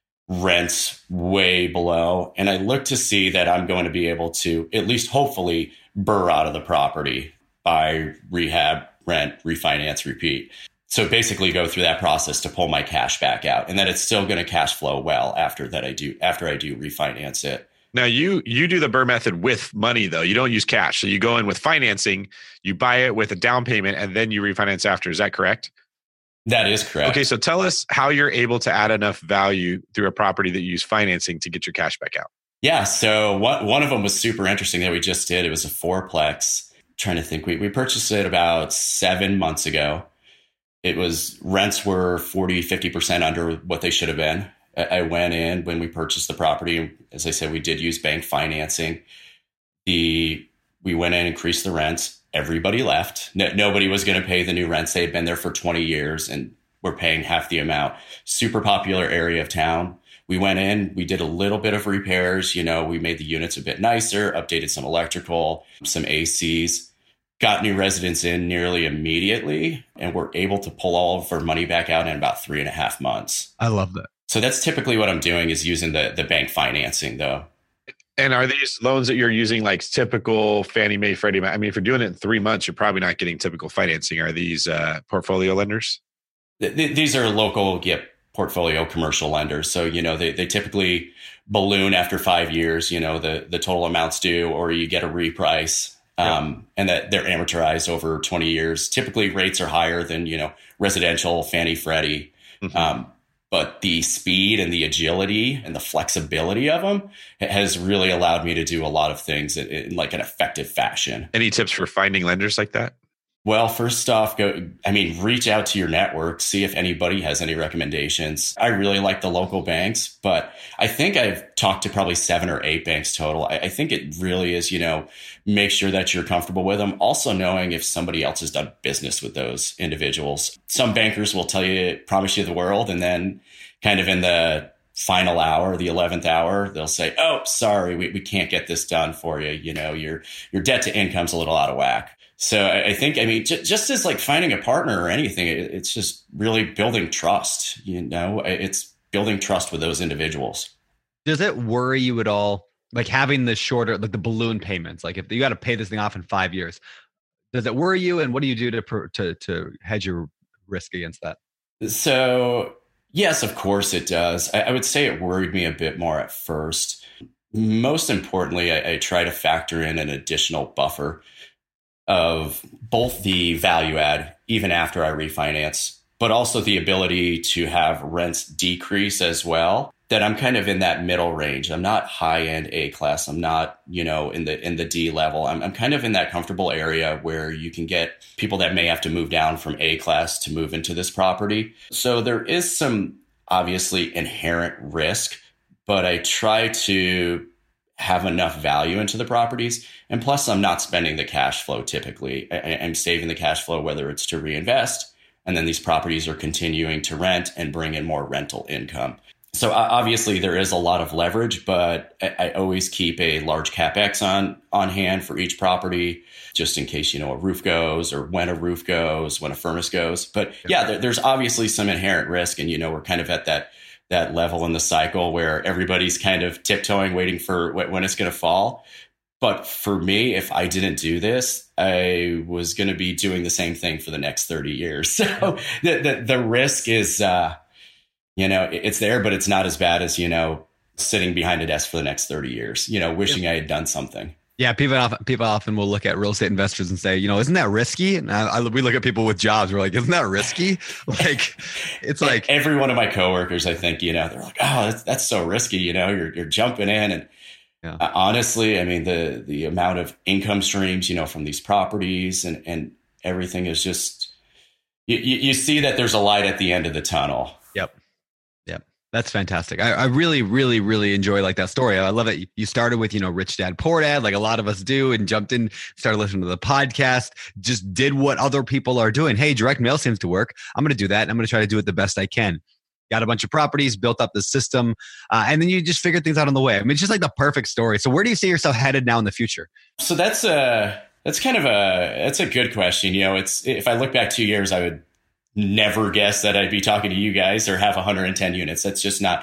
S2: Rents way below. And I look to see that I'm going to be able to, at least hopefully, burr out of the property by rehab, rent, refinance, repeat. So basically go through that process to pull my cash back out, and that it's still going to cash flow well after I do refinance it.
S4: Now you do the BRRRR method with money though. You don't use cash. So you go in with financing, you buy it with a down payment, and then you refinance after. Is that correct?
S2: That is correct.
S4: Okay, so tell us how you're able to add enough value through a property that you use financing to get your cash back out.
S2: Yeah, so one of them was super interesting that we just did. It was a fourplex. Trying to think, we purchased it about 7 months ago. It was, rents were 40-50% under what they should have been. I went in when we purchased the property. As I said, we did use bank financing. We went in, increased the rents. Everybody left. Nobody was going to pay the new rents. They had been there for 20 years and were paying half the amount. Super popular area of town. We went in, we did a little bit of repairs. We made the units a bit nicer, updated some electrical, some ACs, got new residents in nearly immediately, and were able to pull all of our money back out in about 3.5 months.
S1: I love that.
S2: So that's typically what I'm doing, is using the bank financing though.
S4: And are these loans that you're using like typical Fannie Mae, Freddie Mac? I mean, if you're doing it in 3 months, you're probably not getting typical financing. Are these portfolio lenders?
S2: These are local portfolio commercial lenders. So, they typically balloon after 5 years, the total amounts due, or you get a reprice, and that they're amortized over 20 years. Typically rates are higher than, residential Fannie Freddie. Mm-hmm. But the speed and the agility and the flexibility of them has really allowed me to do a lot of things in like an effective fashion.
S4: Any tips for finding lenders like that?
S2: Well, first off, reach out to your network, see if anybody has any recommendations. I really like the local banks, but I think I've talked to probably 7 or 8 banks total. I think it really is, make sure that you're comfortable with them. Also knowing if somebody else has done business with those individuals. Some bankers will tell you, promise you the world, and then kind of in the final hour, the 11th hour, they'll say, oh, sorry, we can't get this done for you. Your debt to income's a little out of whack. So I think, just as like finding a partner or anything, it's just really building trust, it's building trust with those individuals.
S1: Does it worry you at all? Like having the shorter, like the balloon payments, like if you got to pay this thing off in 5 years, does it worry you? And what do you do to hedge your risk against that?
S2: So yes, of course it does. I would say it worried me a bit more at first. Most importantly, I try to factor in an additional buffer of both the value add, even after I refinance, but also the ability to have rents decrease as well, that I'm kind of in that middle range. I'm not high end A class. I'm not, in the D level. I'm kind of in that comfortable area where you can get people that may have to move down from A class to move into this property. So there is some obviously inherent risk, but I try to have enough value into the properties. And plus, I'm not spending the cash flow typically. I'm saving the cash flow, whether it's to reinvest, and then these properties are continuing to rent and bring in more rental income. So obviously there is a lot of leverage, but I always keep a large CapEx on hand for each property, just in case, a roof goes, or when a roof goes, when a furnace goes. But yeah, there's obviously some inherent risk. And, we're kind of at that level in the cycle where everybody's kind of tiptoeing, waiting for when it's going to fall. But for me, if I didn't do this, I was going to be doing the same thing for the next 30 years. So the risk is, it's there, but it's not as bad as, sitting behind a desk for the next 30 years, wishing I had done something.
S1: Yeah, people often will look at real estate investors and say, isn't that risky? And we look at people with jobs. We're like, isn't that risky? Like, it's like
S2: every one of my coworkers, I think, they're like, oh, that's so risky. You're jumping in. And honestly, I mean, the amount of income streams, from these properties and everything is just, you see that there's a light at the end of the tunnel.
S1: Yep. That's fantastic. I really, really, really enjoy like that story. I love that you started with, Rich Dad, Poor Dad, like a lot of us do, and jumped in, started listening to the podcast, just did what other people are doing. Hey, direct mail seems to work. I'm going to do that. And I'm going to try to do it the best I can. Got a bunch of properties, built up the system, and then you just figured things out on the way. I mean, it's just like the perfect story. So where do you see yourself headed now in the future?
S2: So that's a good question. If I look back 2 years, I would never guess that I'd be talking to you guys or have 110 units. That's just not,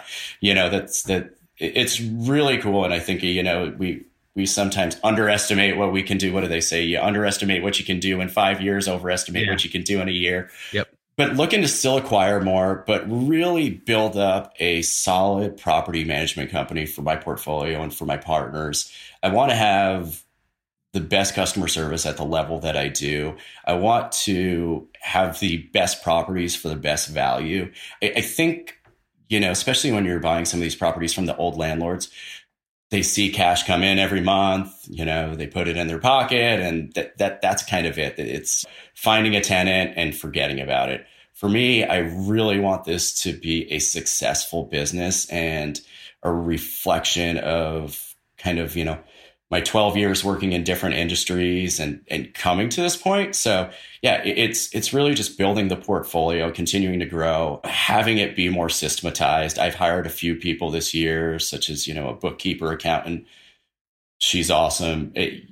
S2: it's really cool. And I think, we sometimes underestimate what we can do. What do they say? You underestimate what you can do in 5 years, overestimate what you can do in a year.
S1: Yep.
S2: But looking to still acquire more, but really build up a solid property management company for my portfolio and for my partners. I want to have the best customer service at the level that I do. I want to have the best properties for the best value. I think, especially when you're buying some of these properties from the old landlords, they see cash come in every month, they put it in their pocket, and that's kind of it. It's finding a tenant and forgetting about it. For me, I really want this to be a successful business and a reflection of kind of, my 12 years working in different industries and coming to this point. So yeah, it's really just building the portfolio, continuing to grow, having it be more systematized. I've hired a few people this year, such as, a bookkeeper, accountant. She's awesome.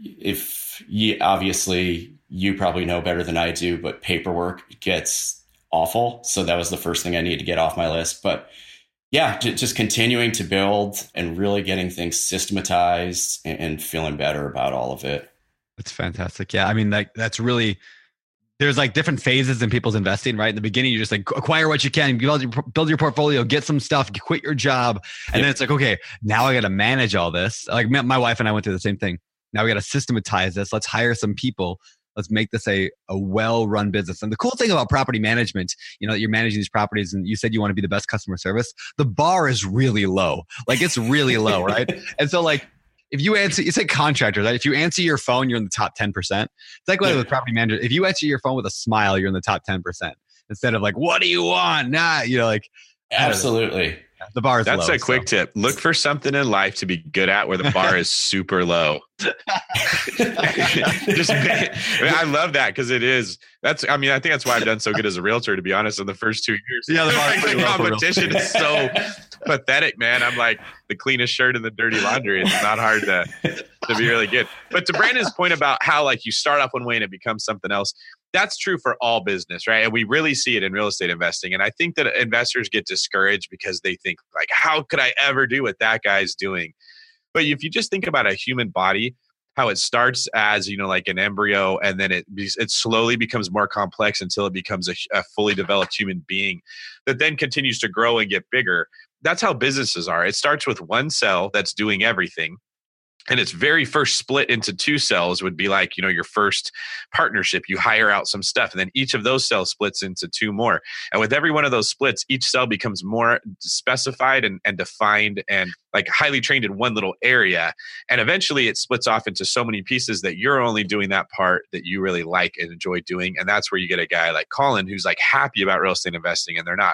S2: Obviously you probably know better than I do, but paperwork gets awful. So that was the first thing I needed to get off my list. But yeah, just continuing to build and really getting things systematized and feeling better about all of it.
S1: That's fantastic. Yeah. I mean, that's really, there's like different phases in people's investing, right? In the beginning, you just like acquire what you can, build your portfolio, get some stuff, quit your job. And then it's like, okay, now I got to manage all this. Like my wife and I went through the same thing. Now we got to systematize this. Let's hire some people. Let's make this a well-run business. And the cool thing about property management, you're managing these properties and you said you want to be the best customer service. The bar is really low. Like it's really low, right? And so like, if you answer, it's like contractors, right? If you answer your phone, you're in the top 10%. It's like with property managers. If you answer your phone with a smile, you're in the top 10%. Instead of like, what do you want? Nah,
S2: Absolutely.
S1: The bar is low.
S4: That's a quick tip. Look for something in life to be good at where the bar is super low. I love that because it is. I think that's why I've done so good as a realtor, to be honest, in the first 2 years.
S1: Yeah, the
S4: competition is so pathetic, man. I'm like the cleanest shirt in the dirty laundry. It's not hard to be really good. But to Brandon's point about how like you start off one way and it becomes something else, that's true for all business, right? And we really see it in real estate investing. And I think that investors get discouraged because they think like, how could I ever do what that guy's doing? But if you just think about a human body, how it starts as, like an embryo, and then it slowly becomes more complex until it becomes a fully developed human being that then continues to grow and get bigger. That's how businesses are. It starts with one cell that's doing everything. And its very first split into two cells would be like, your first partnership. You hire out some stuff, and then each of those cells splits into two more. And with every one of those splits, each cell becomes more specified and defined and like highly trained in one little area. And eventually it splits off into so many pieces that you're only doing that part that you really like and enjoy doing. And that's where you get a guy like Colin who's like happy about real estate investing, and they're not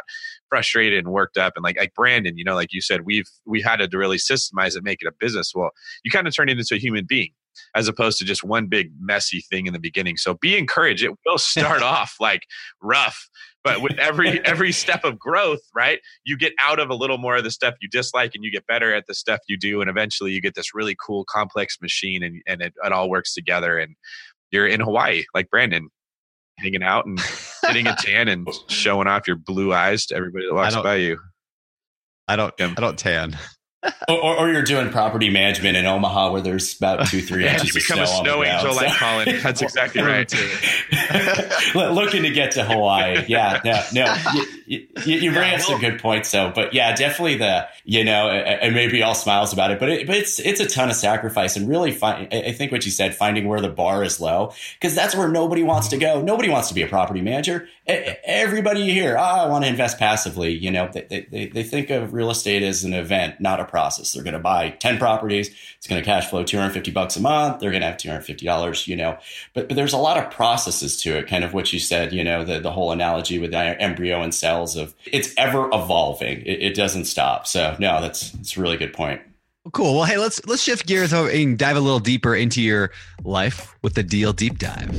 S4: frustrated and worked up. And like Brandon, like you said, we had to really systemize it, make it a business. Well, you kind of turn it into a human being as opposed to just one big messy thing in the beginning. So be encouraged. It will start off like rough, but with every step of growth, right, you get out of a little more of the stuff you dislike and you get better at the stuff you do. And eventually you get this really cool, complex machine and it all works together. And you're in Hawaii, like Brandon, hanging out and getting a tan and showing off your blue eyes to everybody that walks by you.
S1: I don't tan.
S2: or you're doing property management in Omaha where there's about 2-3 inches
S4: you become
S2: of snow
S4: a snow angel like Colin. That's exactly right.
S2: Looking to get to Hawaii. Yeah, no. You bring up some good points though, but yeah, definitely and maybe all smiles about it, but it's a ton of sacrifice and really I think what you said, finding where the bar is low, because that's where nobody wants to go. Nobody wants to be a property manager. Everybody you hear, I want to invest passively. They think of real estate as an event, not a process. They're going to buy 10 properties. It's going to cash flow $250 a month. They're going to have $250, but there's a lot of processes to it. Kind of what you said, the whole analogy with embryo and cells of it's ever evolving. It doesn't stop. So no, that's a really good point.
S1: Cool. Well, hey, let's shift gears over and dive a little deeper into your life with the Deal Deep Dive.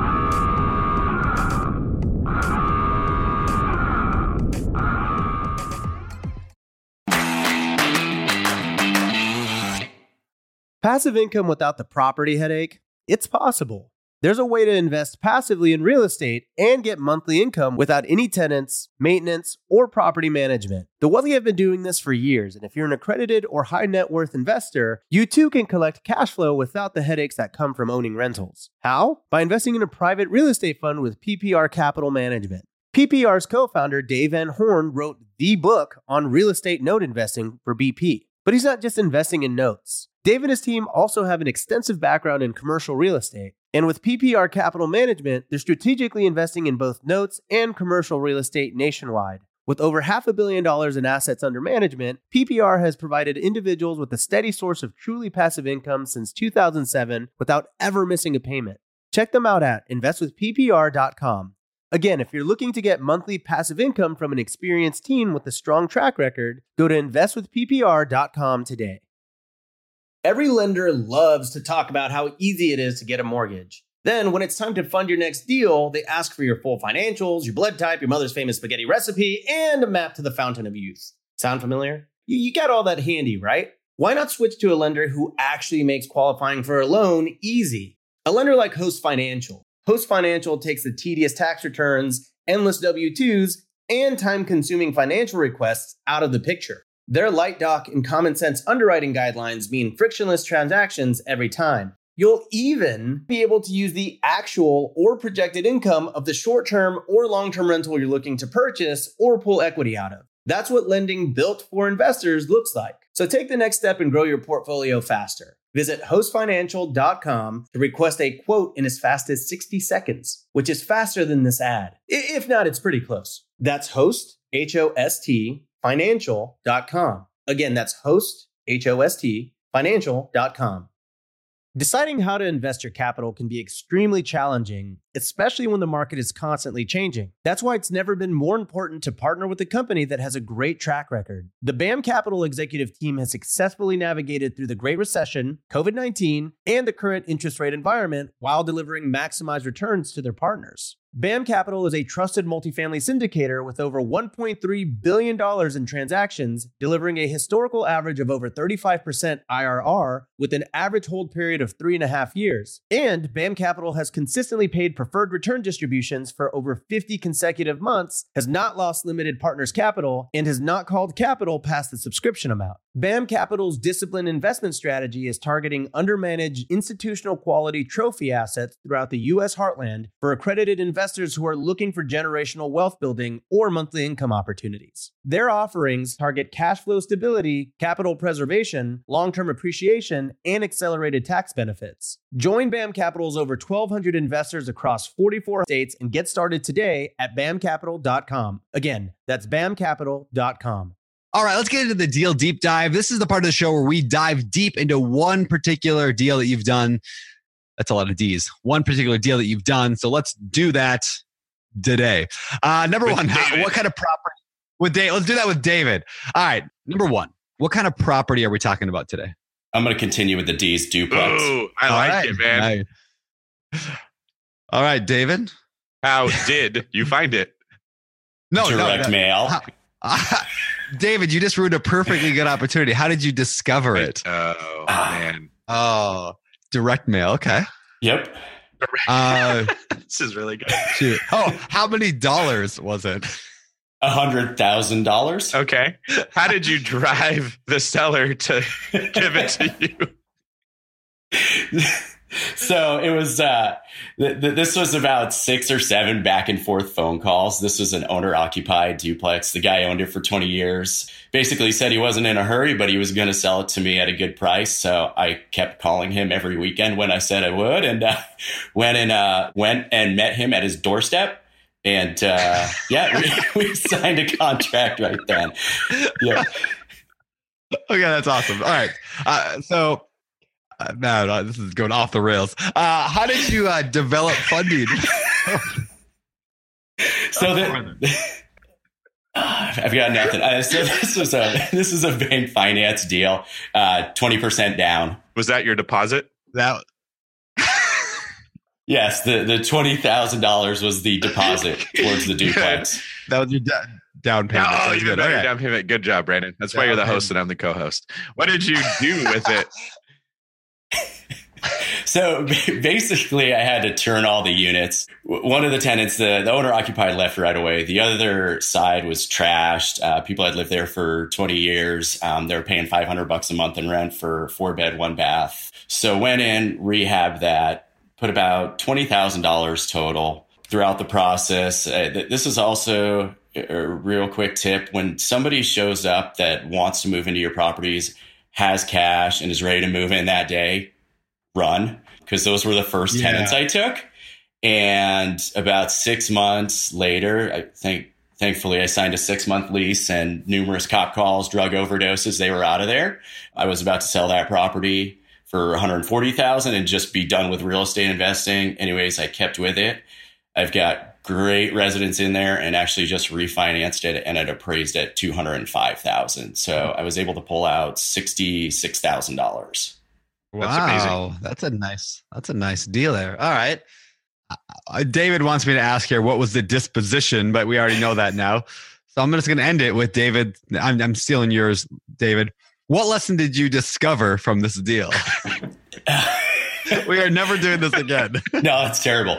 S5: Passive income without the property headache? It's possible. There's a way to invest passively in real estate and get monthly income without any tenants, maintenance, or property management. The Wealthy have been doing this for years, and if you're an accredited or high net worth investor, you too can collect cash flow without the headaches that come from owning rentals. How? By investing in a private real estate fund with PPR Capital Management. PPR's co-founder, Dave Van Horn, wrote the book on real estate note investing for BP. But he's not just investing in notes. Dave and his team also have an extensive background in commercial real estate. And with PPR Capital Management, they're strategically investing in both notes and commercial real estate nationwide. With over $500 million in assets under management, PPR has provided individuals with a steady source of truly passive income since 2007 without ever missing a payment. Check them out at investwithppr.com. Again, if you're looking to get monthly passive income from an experienced team with a strong track record, go to investwithppr.com today. Every lender loves to talk about how easy it is to get a mortgage. Then, when it's time to fund your next deal, they ask for your full financials, your blood type, your mother's famous spaghetti recipe, and a map to the fountain of youth. Sound familiar? You got all that handy, right? Why not switch to a lender who actually makes qualifying for a loan easy? A lender like Host Financial. Host Financial takes the tedious tax returns, endless W-2s, and time-consuming financial requests out of the picture. Their light doc and common sense underwriting guidelines mean frictionless transactions every time. You'll even be able to use the actual or projected income of the short-term or long-term rental you're looking to purchase or pull equity out of. That's what lending built for investors looks like. So take the next step and grow your portfolio faster. Visit hostfinancial.com to request a quote in as fast as 60 seconds, which is faster than this ad. If not, it's pretty close. That's host, H-O-S-T, financial.com. Again, that's host, H-O-S-T, financial.com. Deciding how to invest your capital can be extremely challenging, especially when the market is constantly changing. That's why it's never been more important to partner with a company that has a great track record. The BAM Capital executive team has successfully navigated through the Great Recession, COVID-19, and the current interest rate environment while delivering maximized returns to their partners. BAM Capital is a trusted multifamily syndicator with over $1.3 billion in transactions, delivering a historical average of over 35% IRR with an average hold period of 3.5 years. And BAM Capital has consistently paid preferred return distributions for over 50 consecutive months, has not lost limited partners capital, and has not called capital past the subscription amount. BAM Capital's disciplined investment strategy is targeting undermanaged institutional quality trophy assets throughout the U.S. heartland for accredited investors who are looking for generational wealth building or monthly income opportunities. Their offerings target cash flow stability, capital preservation, long-term appreciation, and accelerated tax benefits. Join BAM Capital's over 1,200 investors across 44 states and get started today at bamcapital.com. Again, that's bamcapital.com.
S1: All right, let's get into the deal deep dive. This is the part of the show where we dive deep into one particular deal that you've done. That's a lot of D's. One particular deal that you've done. So let's do that today. Number one, what kind of Let's do that with David. All right. Number one, what kind of property are we talking about today?
S2: I'm going to continue with the D's duplex.
S4: Oh, I like it, man.
S1: All right, David.
S4: How did you find it?
S2: Direct mail.
S1: David, you just ruined a perfectly good opportunity. How did you discover it?
S4: Oh, man.
S1: Oh, direct mail. Okay.
S2: Yep.
S4: This is really good.
S1: Shoot. Oh, how many dollars was it?
S2: $100,000.
S4: Okay. How did you drive the seller to give it to you?
S2: So it was, this was about 6 or 7 back and forth phone calls. This was an owner occupied duplex. The guy owned it for 20 years. Basically said he wasn't in a hurry, but he was going to sell it to me at a good price. So I kept calling him every weekend when I said I would, and went and met him at his doorstep. And we signed a contract right then. Yeah.
S1: Okay, that's awesome. All right. No, this is going off the rails. How did you develop funding?
S2: I've got nothing. So this is a bank finance deal. 20% down.
S4: Was that your deposit?
S2: Yes, the $20,000 was the deposit towards the duplex.
S1: That was your down payment.
S4: Oh, you got your down payment. Good job, Brandon. That's why you're the host and I'm the co-host. What did you do with it?
S2: So basically, I had to turn all the units. One of the tenants, the owner occupied, left right away. The other side was trashed. People had lived there for 20 years. They were paying $500 a month in rent for 4-bed, 1-bath. So went in, rehabbed that, put about $20,000 total throughout the process. This is also a real quick tip. When somebody shows up that wants to move into your properties, has cash, and is ready to move in that day, run, because those were the first tenants I took. And about 6 months later, thankfully I signed a 6-month lease, and numerous cop calls, drug overdoses, they were out of there. I was about to sell that property for $140,000 and just be done with real estate investing. Anyways, I kept with it. I've got great residents in there, and actually just refinanced it, and it appraised at $205,000. So I was able to pull out $66,000.
S1: Wow, that's a nice deal there. All right. David wants me to ask here, what was the disposition? But we already know that now. So I'm just going to end it with David. I'm stealing yours, David. What lesson did you discover from this deal? We are never doing this again.
S2: No, it's terrible.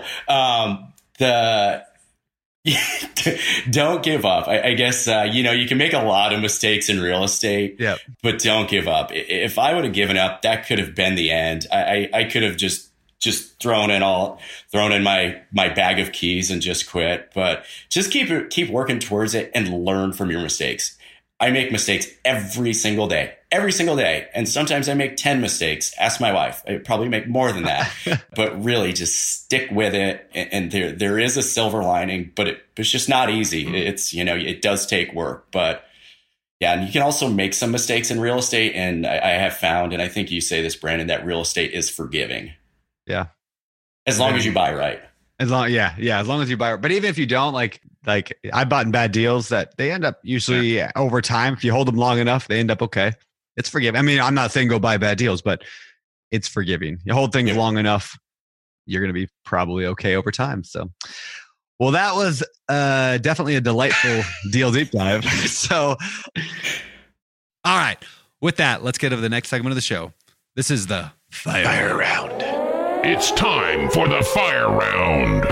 S2: Don't give up. I guess, you can make a lot of mistakes in real estate, but don't give up. If I would have given up, that could have been the end. I could have just thrown in my bag of keys and just quit, but just keep working towards it and learn from your mistakes. I make mistakes every single day. And sometimes I make 10 mistakes. Ask my wife. I probably make more than that, but really just stick with it. And there is a silver lining, but it's just not easy. It's, it does take work, but yeah. And you can also make some mistakes in real estate. And I have found, and I think you say this, Brandon, that real estate is forgiving.
S1: Yeah.
S2: As long as you buy right.
S1: As long as you buy it. But even if you don't, like I bought in bad deals that they end up usually over time, if you hold them long enough, they end up okay. It's forgiving. I mean, I'm not saying go buy bad deals, but it's forgiving. You hold things long enough, you're going to be probably okay over time. So, well, that was definitely a delightful deal deep dive. So, all right. With that, let's get to the next segment of the show. This is the Fire Round.
S7: It's time for the Fire Round.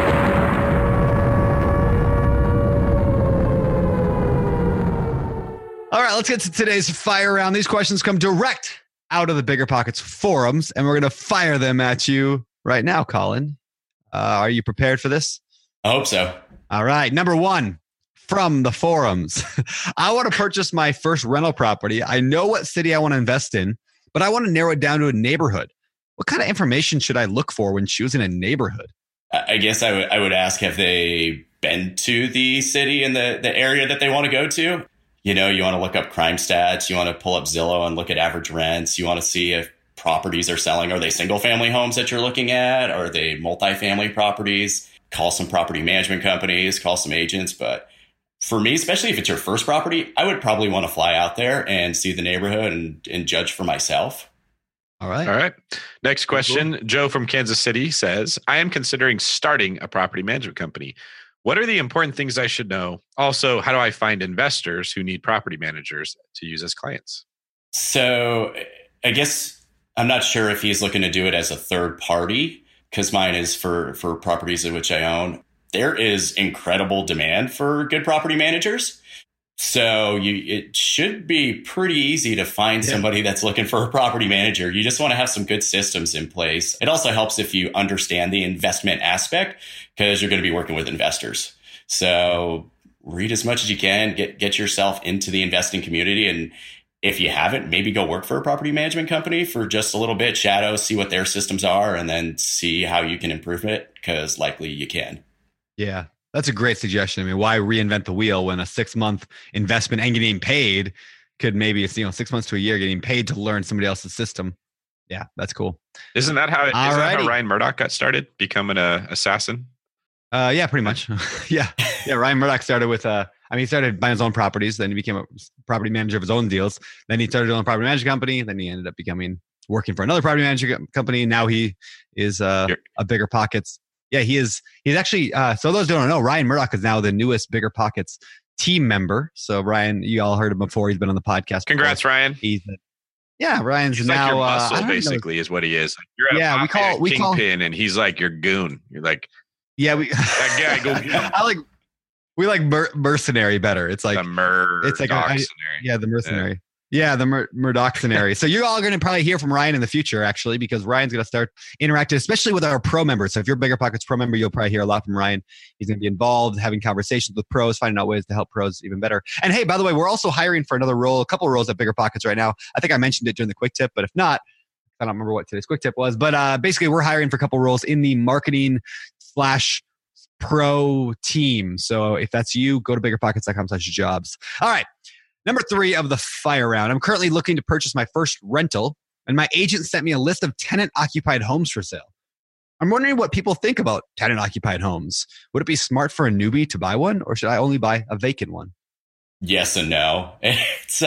S1: All right, let's get to today's Fire Round. These questions come direct out of the Bigger Pockets forums, and we're going to fire them at you right now, Colin. Are you prepared for this?
S2: I hope so.
S1: All right. Number 1 from the forums. I want to purchase my first rental property. I know what city I want to invest in, but I want to narrow it down to a neighborhood. What kind of information should I look for when choosing a neighborhood?
S2: I guess I would ask, have they been to the city and the area that they want to go to? You want to look up crime stats. You want to pull up Zillow and look at average rents. You want to see if properties are selling. Are they single family homes that you're looking at? Are they multifamily properties? Call some property management companies, call some agents. But For me, especially if it's your first property, I would probably want to fly out there and see the neighborhood and judge for myself.
S1: All right.
S4: All right. Next question. Cool. Joe from Kansas City says, I am considering starting a property management company. What are the important things I should know? Also, how do I find investors who need property managers to use as clients?
S2: So I guess I'm not sure if he's looking to do it as a third party, because mine is for properties in which I own. There is incredible demand for good property managers. So it should be pretty easy to find somebody that's looking for a property manager. You just want to have some good systems in place. It also helps if you understand the investment aspect, because you're going to be working with investors. So read as much as you can, get yourself into the investing community. And if you haven't, maybe go work for a property management company for just a little bit, shadow, see what their systems are, and then see how you can improve it, because likely you can.
S1: Yeah, that's a great suggestion. I mean, why reinvent the wheel when a 6-month investment and getting paid could maybe, 6 months to a year getting paid to learn somebody else's system. Yeah, that's cool.
S4: Isn't that how Ryan Murdoch got started, becoming an assassin?
S1: Yeah, pretty much. Yeah. Ryan Murdoch started with, he started buying his own properties. Then he became a property manager of his own deals. Then he started doing a property management company. Then he ended up working for another property management company. Now he is a Bigger Pockets. Yeah, he is. He's actually, so those who don't know, Ryan Murdoch is now the newest Bigger Pockets team member. So Ryan, you all heard him before. He's been on the podcast.
S4: Congrats, before. Ryan.
S1: Ryan's
S4: he's
S1: now
S4: like your muscle, basically, is what he is. You're a kingpin, and he's like your goon. You're like, that guy. Go.
S1: We like mercenary better. It's like
S4: the mercenary.
S1: The mercenary. Yeah, the Murdochcenary. So you're all going to probably hear from Ryan in the future, actually, because Ryan's going to start interacting, especially with our pro members. So if you're a Bigger Pockets pro member, you'll probably hear a lot from Ryan. He's going to be involved, having conversations with pros, finding out ways to help pros even better. And hey, by the way, we're also hiring for another role, a couple of roles at Bigger Pockets right now. I think I mentioned it during the quick tip, but if not, I don't remember what today's quick tip was. But basically, we're hiring for a couple of roles in the marketing/pro team. So if that's you, go to biggerpockets.com/jobs. All right. Number 3 of the fire round. I'm currently looking to purchase my first rental, and my agent sent me a list of tenant-occupied homes for sale. I'm wondering what people think about tenant-occupied homes. Would it be smart for a newbie to buy one, or should I only buy a vacant one?
S2: Yes and no. It's,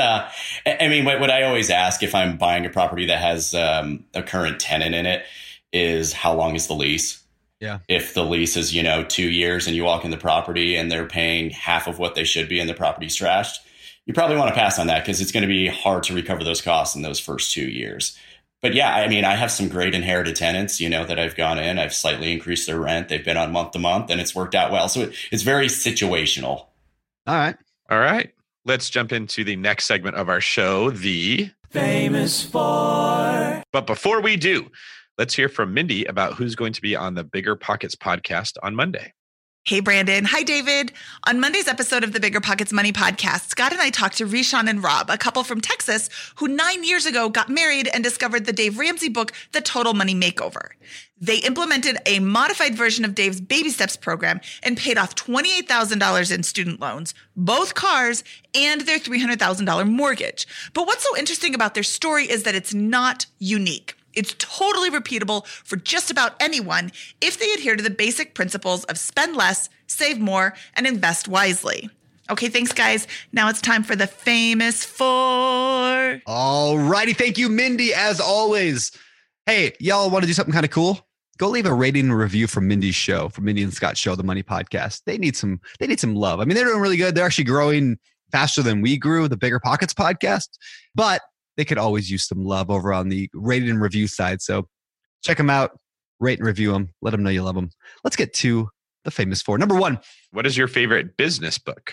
S2: what I always ask if I'm buying a property that has a current tenant in it is, how long is the lease?
S1: Yeah.
S2: If the lease is, 2 years and you walk in the property and they're paying half of what they should be and the property's trashed, you probably want to pass on that, because it's going to be hard to recover those costs in those first 2 years. But yeah, I have some great inherited tenants, that I've gone in. I've slightly increased their rent. They've been on month to month, and it's worked out well. So it's very situational.
S1: All
S4: right. Let's jump into the next segment of our show, the Famous Four. But before we do, let's hear from Mindy about who's going to be on the Bigger Pockets podcast on Monday.
S8: Hey, Brandon. Hi, David. On Monday's episode of the Bigger Pockets Money Podcast, Scott and I talked to Rishon and Rob, a couple from Texas who 9 years ago got married and discovered the Dave Ramsey book, The Total Money Makeover. They implemented a modified version of Dave's Baby Steps program and paid off $28,000 in student loans, both cars, and their $300,000 mortgage. But what's so interesting about their story is that it's not unique. It's totally repeatable for just about anyone if they adhere to the basic principles of spend less, save more, and invest wisely. Okay, thanks, guys. Now it's time for the Famous Four.
S1: All righty. Thank you, Mindy, as always. Hey, y'all want to do something kind of cool? Go leave a rating and review for Mindy's show, for Mindy and Scott's show, The Money Podcast. They need some love. I mean, they're doing really good. They're actually growing faster than we grew, the Bigger Pockets podcast. But they could always use some love over on the rated and review side. So check them out, rate and review them. Let them know you love them. Let's get to the Famous Four. Number 1.
S4: What is your favorite business book?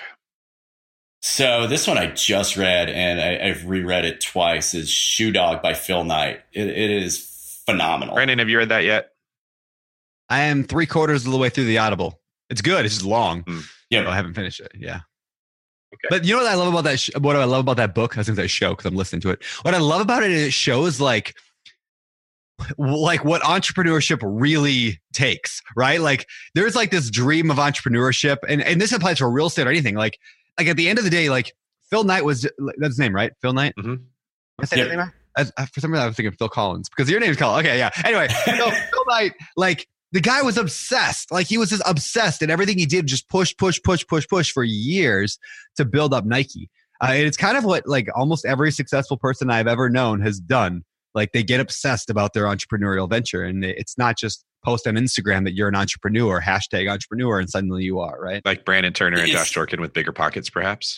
S2: So this one I just read, and I've reread it twice, is Shoe Dog by Phil Knight. It is phenomenal.
S4: Brandon, have you read that yet?
S1: I am 3/4 of the way through the Audible. It's good. It's just long.
S2: Yeah,
S1: I haven't finished it. Yeah.
S2: Okay.
S1: But you know what I love about that? What I love about that book? I was going to say show because I'm listening to it. What I love about it is it shows like what entrepreneurship really takes, right? Like there's like this dream of entrepreneurship, and this applies for real estate or anything. Like at the end of the day, like Phil Knight that's his name, right? Phil Knight.
S2: Mm-hmm.
S1: I say that name right? For some reason I was thinking Phil Collins because your name is Collins. Okay, yeah. Anyway, so Phil Knight, like The guy was obsessed. Like he was just obsessed, and everything he did just push for years to build up Nike. And it's kind of what like almost every successful person I've ever known has done. Like they get obsessed about their entrepreneurial venture, and it's not just post on Instagram that you're an entrepreneur, hashtag entrepreneur, and suddenly you are, right?
S4: Like Brandon Turner and Josh Dorkin with Bigger Pockets, perhaps.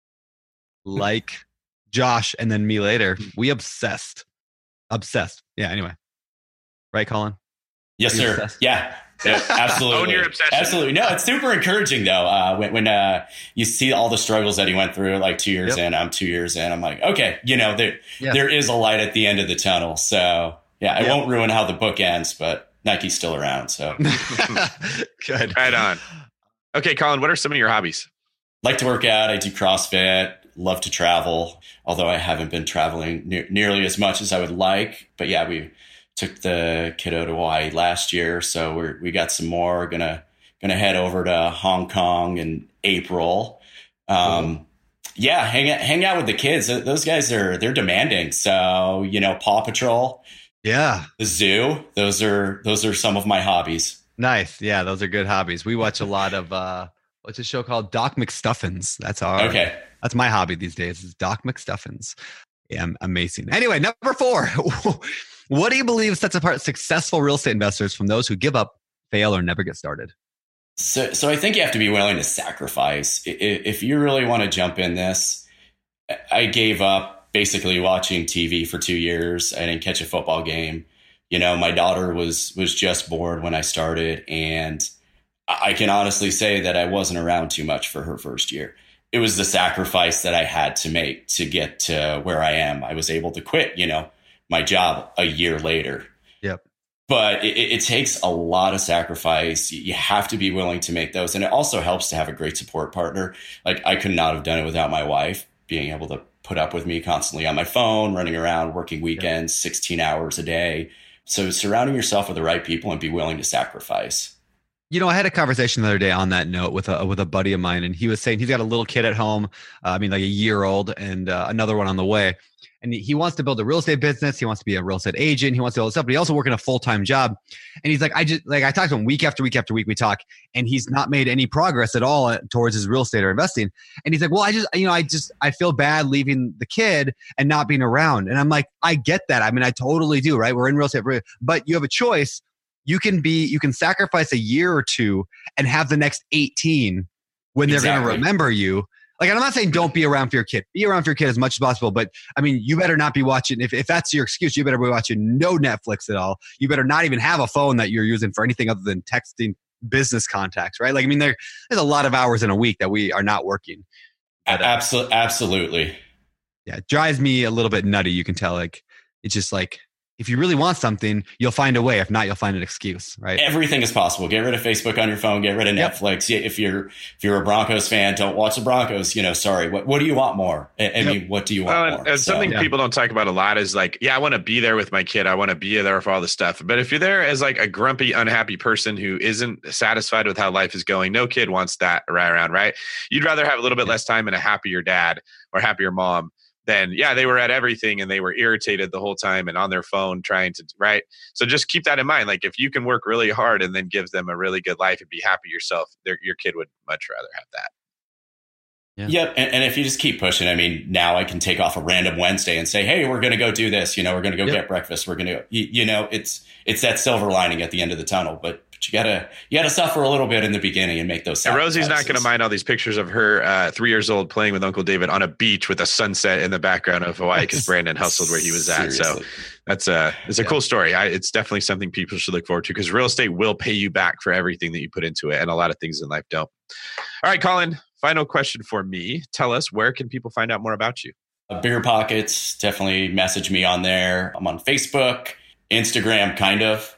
S1: Like Josh and then me later. We obsessed. Yeah, anyway. Right, Colin?
S2: Yes, sir.
S1: Obsessed?
S2: Yeah, absolutely.
S4: Own your obsession.
S2: Absolutely. No, it's super encouraging though. When you see all the struggles that he went through, like 2 years in, I'm 2 years in, I'm like, okay, there is a light at the end of the tunnel. So yeah, I won't ruin how the book ends, but Nike's still around. So
S1: good.
S4: Right on. Okay, Colin, what are some of your hobbies?
S2: Like to work out. I do CrossFit. Love to travel, although I haven't been traveling nearly as much as I would like. But yeah, we took the kiddo to Hawaii last year, so we got some more. Gonna head over to Hong Kong in April. Yeah, hang out with the kids. Those guys they're demanding. So Paw Patrol,
S1: yeah,
S2: the zoo. Those are some of my hobbies.
S1: Nice. Yeah, those are good hobbies. We watch a lot of what's a show called Doc McStuffins. That's my hobby these days is Doc McStuffins. Yeah, amazing. Anyway, number 4. What do you believe sets apart successful real estate investors from those who give up, fail, or never get started?
S2: So I think you have to be willing to sacrifice. If you really want to jump in this, I gave up basically watching TV for 2 years. I didn't catch a football game. My daughter was just born when I started, and I can honestly say that I wasn't around too much for her first year. It was the sacrifice that I had to make to get to where I am. I was able to quit, my job a year later.
S1: Yep.
S2: But it takes a lot of sacrifice. You have to be willing to make those. And it also helps to have a great support partner. Like I could not have done it without my wife being able to put up with me constantly on my phone, running around, working weekends, 16 hours a day. So surrounding yourself with the right people and be willing to sacrifice.
S1: I had a conversation the other day on that note with a buddy of mine, and he was saying he's got a little kid at home. Like a year-old, and another one on the way. And he wants to build a real estate business. He wants to be a real estate agent. He wants to do all this stuff, but he also working a full-time job. And he's like, I talk to him week after week after week. We talk, and he's not made any progress at all towards his real estate or investing. And he's like, well, I feel bad leaving the kid and not being around. And I'm like, I get that. I mean, I totally do. Right? We're in real estate, but you have a choice. You can sacrifice a year or two and have the next 18 when they're going to remember you. Like, I'm not saying don't be around for your kid. Be around for your kid as much as possible. But I mean, you better not be watching. If that's your excuse, you better be watching no Netflix at all. You better not even have a phone that you're using for anything other than texting business contacts, right? Like, I mean, there's a lot of hours in a week that we are not working. But,
S2: absolutely.
S1: Yeah, it drives me a little bit nutty. You can tell, like, it's just like, if you really want something, you'll find a way. If not, you'll find an excuse, right?
S2: Everything is possible. Get rid of Facebook on your phone. Get rid of Netflix. If you're a Broncos fan, don't watch the Broncos. Sorry. What do you want more? I mean, what do you want more?
S4: And something people don't talk about a lot is like, I want to be there with my kid. I want to be there for all the stuff. But if you're there as like a grumpy, unhappy person who isn't satisfied with how life is going, no kid wants that around, right? You'd rather have a little bit less time and a happier dad or happier mom. Then they were at everything and they were irritated the whole time and on their phone trying to, right? So just keep that in mind. Like if you can work really hard and then give them a really good life and be happy yourself, your kid would much rather have that.
S2: Yeah. Yep. And if you just keep pushing, I mean, now I can take off a random Wednesday and say, hey, we're going to go do this. We're going to go get breakfast. We're going to, it's that silver lining at the end of the tunnel, but you gotta suffer a little bit in the beginning and make those sacrifices.
S4: Rosie's not going to mind all these pictures of her 3 years old playing with Uncle David on a beach with a sunset in the background of Hawaii because Brandon hustled where he was at. Seriously. So it's a cool story. It's definitely something people should look forward to because real estate will pay you back for everything that you put into it. And a lot of things in life don't. All right, Colin, final question for me. Tell us, where can people find out more about you?
S2: Bigger Pockets, definitely message me on there. I'm on Facebook. Instagram, kind of,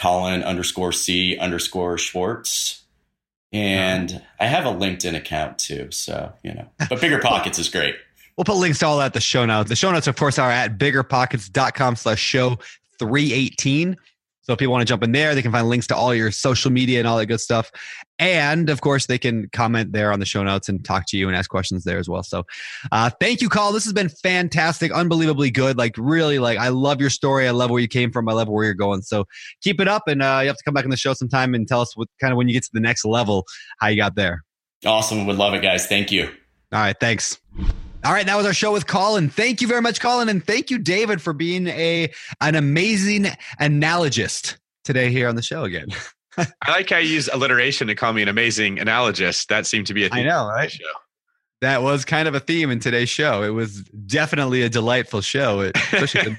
S2: Colin_C_Schwartz. And I have a LinkedIn account too. So, but Bigger Pockets is great.
S1: We'll put links to all that at the show notes. The show notes, of course, are at biggerpockets.com/show318. So if people want to jump in there, they can find links to all your social media and all that good stuff. And of course, they can comment there on the show notes and talk to you and ask questions there as well. So thank you, Colin. This has been fantastic, unbelievably good. Like really, like I love your story. I love where you came from. I love where you're going. So keep it up, and you have to come back on the show sometime and tell us what kind of when you get to the next level, how you got there.
S2: Awesome. Would love it, guys. Thank you.
S1: All right. Thanks. All right, that was our show with Colin. Thank you very much, Colin, and thank you, David, for being an amazing analogist today here on the show again.
S4: I like how you use alliteration to call me an amazing analogist. That seemed to be a theme.
S1: I know, right?
S4: Show.
S1: That was kind of a theme in today's show. It was definitely a delightful show. Especially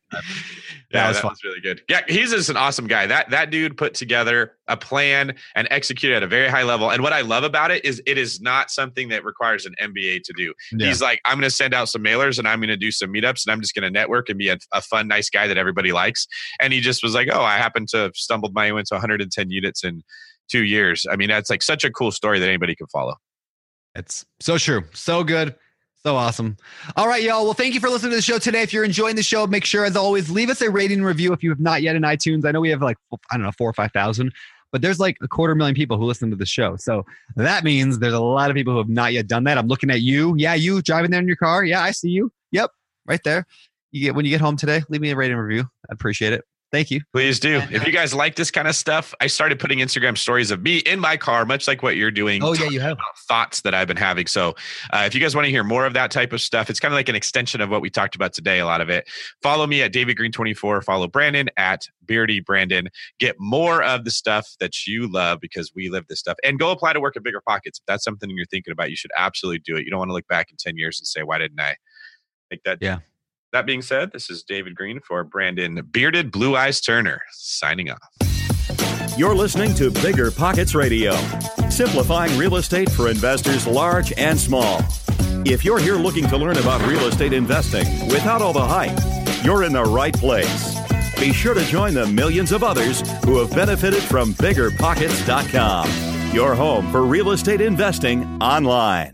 S4: that was really good. Yeah, he's just an awesome guy. That dude put together a plan and executed at a very high level. And what I love about it is not something that requires an MBA to do. Yeah. He's like, I'm going to send out some mailers and I'm going to do some meetups and I'm just going to network and be a fun, nice guy that everybody likes. And he just was like, oh, I happened to have stumbled my way into 110 units in 2 years. I mean, that's like such a cool story that anybody can follow.
S1: It's so true. So good. So awesome. All right, y'all. Well, thank you for listening to the show today. If you're enjoying the show, make sure, as always, leave us a rating and review if you have not yet in iTunes. I know we have 4,000 or 5,000, but there's like 250,000 people who listen to the show. So that means there's a lot of people who have not yet done that. I'm looking at you. Yeah, you driving there in your car. Yeah, I see you. Yep, right there. When you get home today, leave me a rating and review. I'd appreciate it. Thank you.
S4: Please do. If you guys like this kind of stuff, I started putting Instagram stories of me in my car, much like what you're doing.
S1: Oh, yeah, you have
S4: thoughts that I've been having. So if you guys want to hear more of that type of stuff, it's kind of like an extension of what we talked about today, a lot of it. Follow me at DavidGreen24. Follow Brandon at Beardy Brandon. Get more of the stuff that you love because we live this stuff. And go apply to work at Bigger Pockets. If that's something you're thinking about, you should absolutely do it. You don't want to look back in 10 years and say, why didn't I make that?
S1: Yeah.
S4: That being said, this is David Green for Brandon Bearded Blue Eyes Turner signing off.
S3: You're listening to Bigger Pockets Radio, simplifying real estate for investors large and small. If you're here looking to learn about real estate investing without all the hype, you're in the right place. Be sure to join the millions of others who have benefited from BiggerPockets.com, your home for real estate investing online.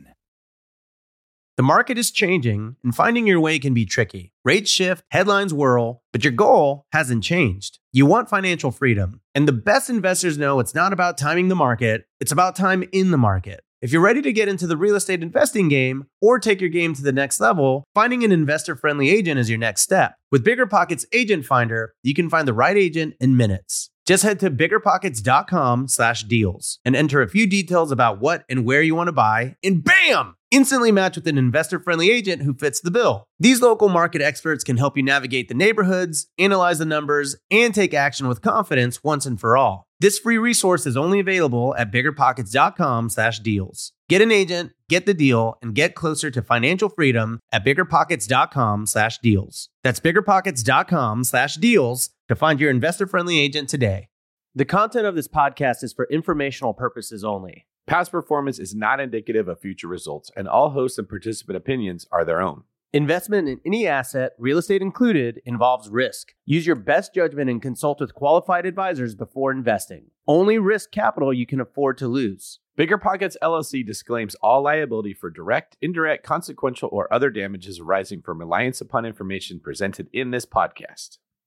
S5: The market is changing, and finding your way can be tricky. Rates shift, headlines whirl, but your goal hasn't changed. You want financial freedom, and the best investors know it's not about timing the market, it's about time in the market. If you're ready to get into the real estate investing game or take your game to the next level, finding an investor-friendly agent is your next step. With BiggerPockets Agent Finder, you can find the right agent in minutes. Just head to biggerpockets.com/deals and enter a few details about what and where you want to buy, and bam! Instantly match with an investor-friendly agent who fits the bill. These local market experts can help you navigate the neighborhoods, analyze the numbers, and take action with confidence once and for all. This free resource is only available at biggerpockets.com/deals. Get an agent, get the deal, and get closer to financial freedom at biggerpockets.com/deals. That's biggerpockets.com/deals to find your investor-friendly agent today.
S9: The content of this podcast is for informational purposes only.
S10: Past performance is not indicative of future results, and all host and participant opinions are their own.
S9: Investment in any asset, real estate included, involves risk. Use your best judgment and consult with qualified advisors before investing. Only risk capital you can afford to lose.
S10: Bigger Pockets LLC disclaims all liability for direct, indirect, consequential, or other damages arising from reliance upon information presented in this podcast.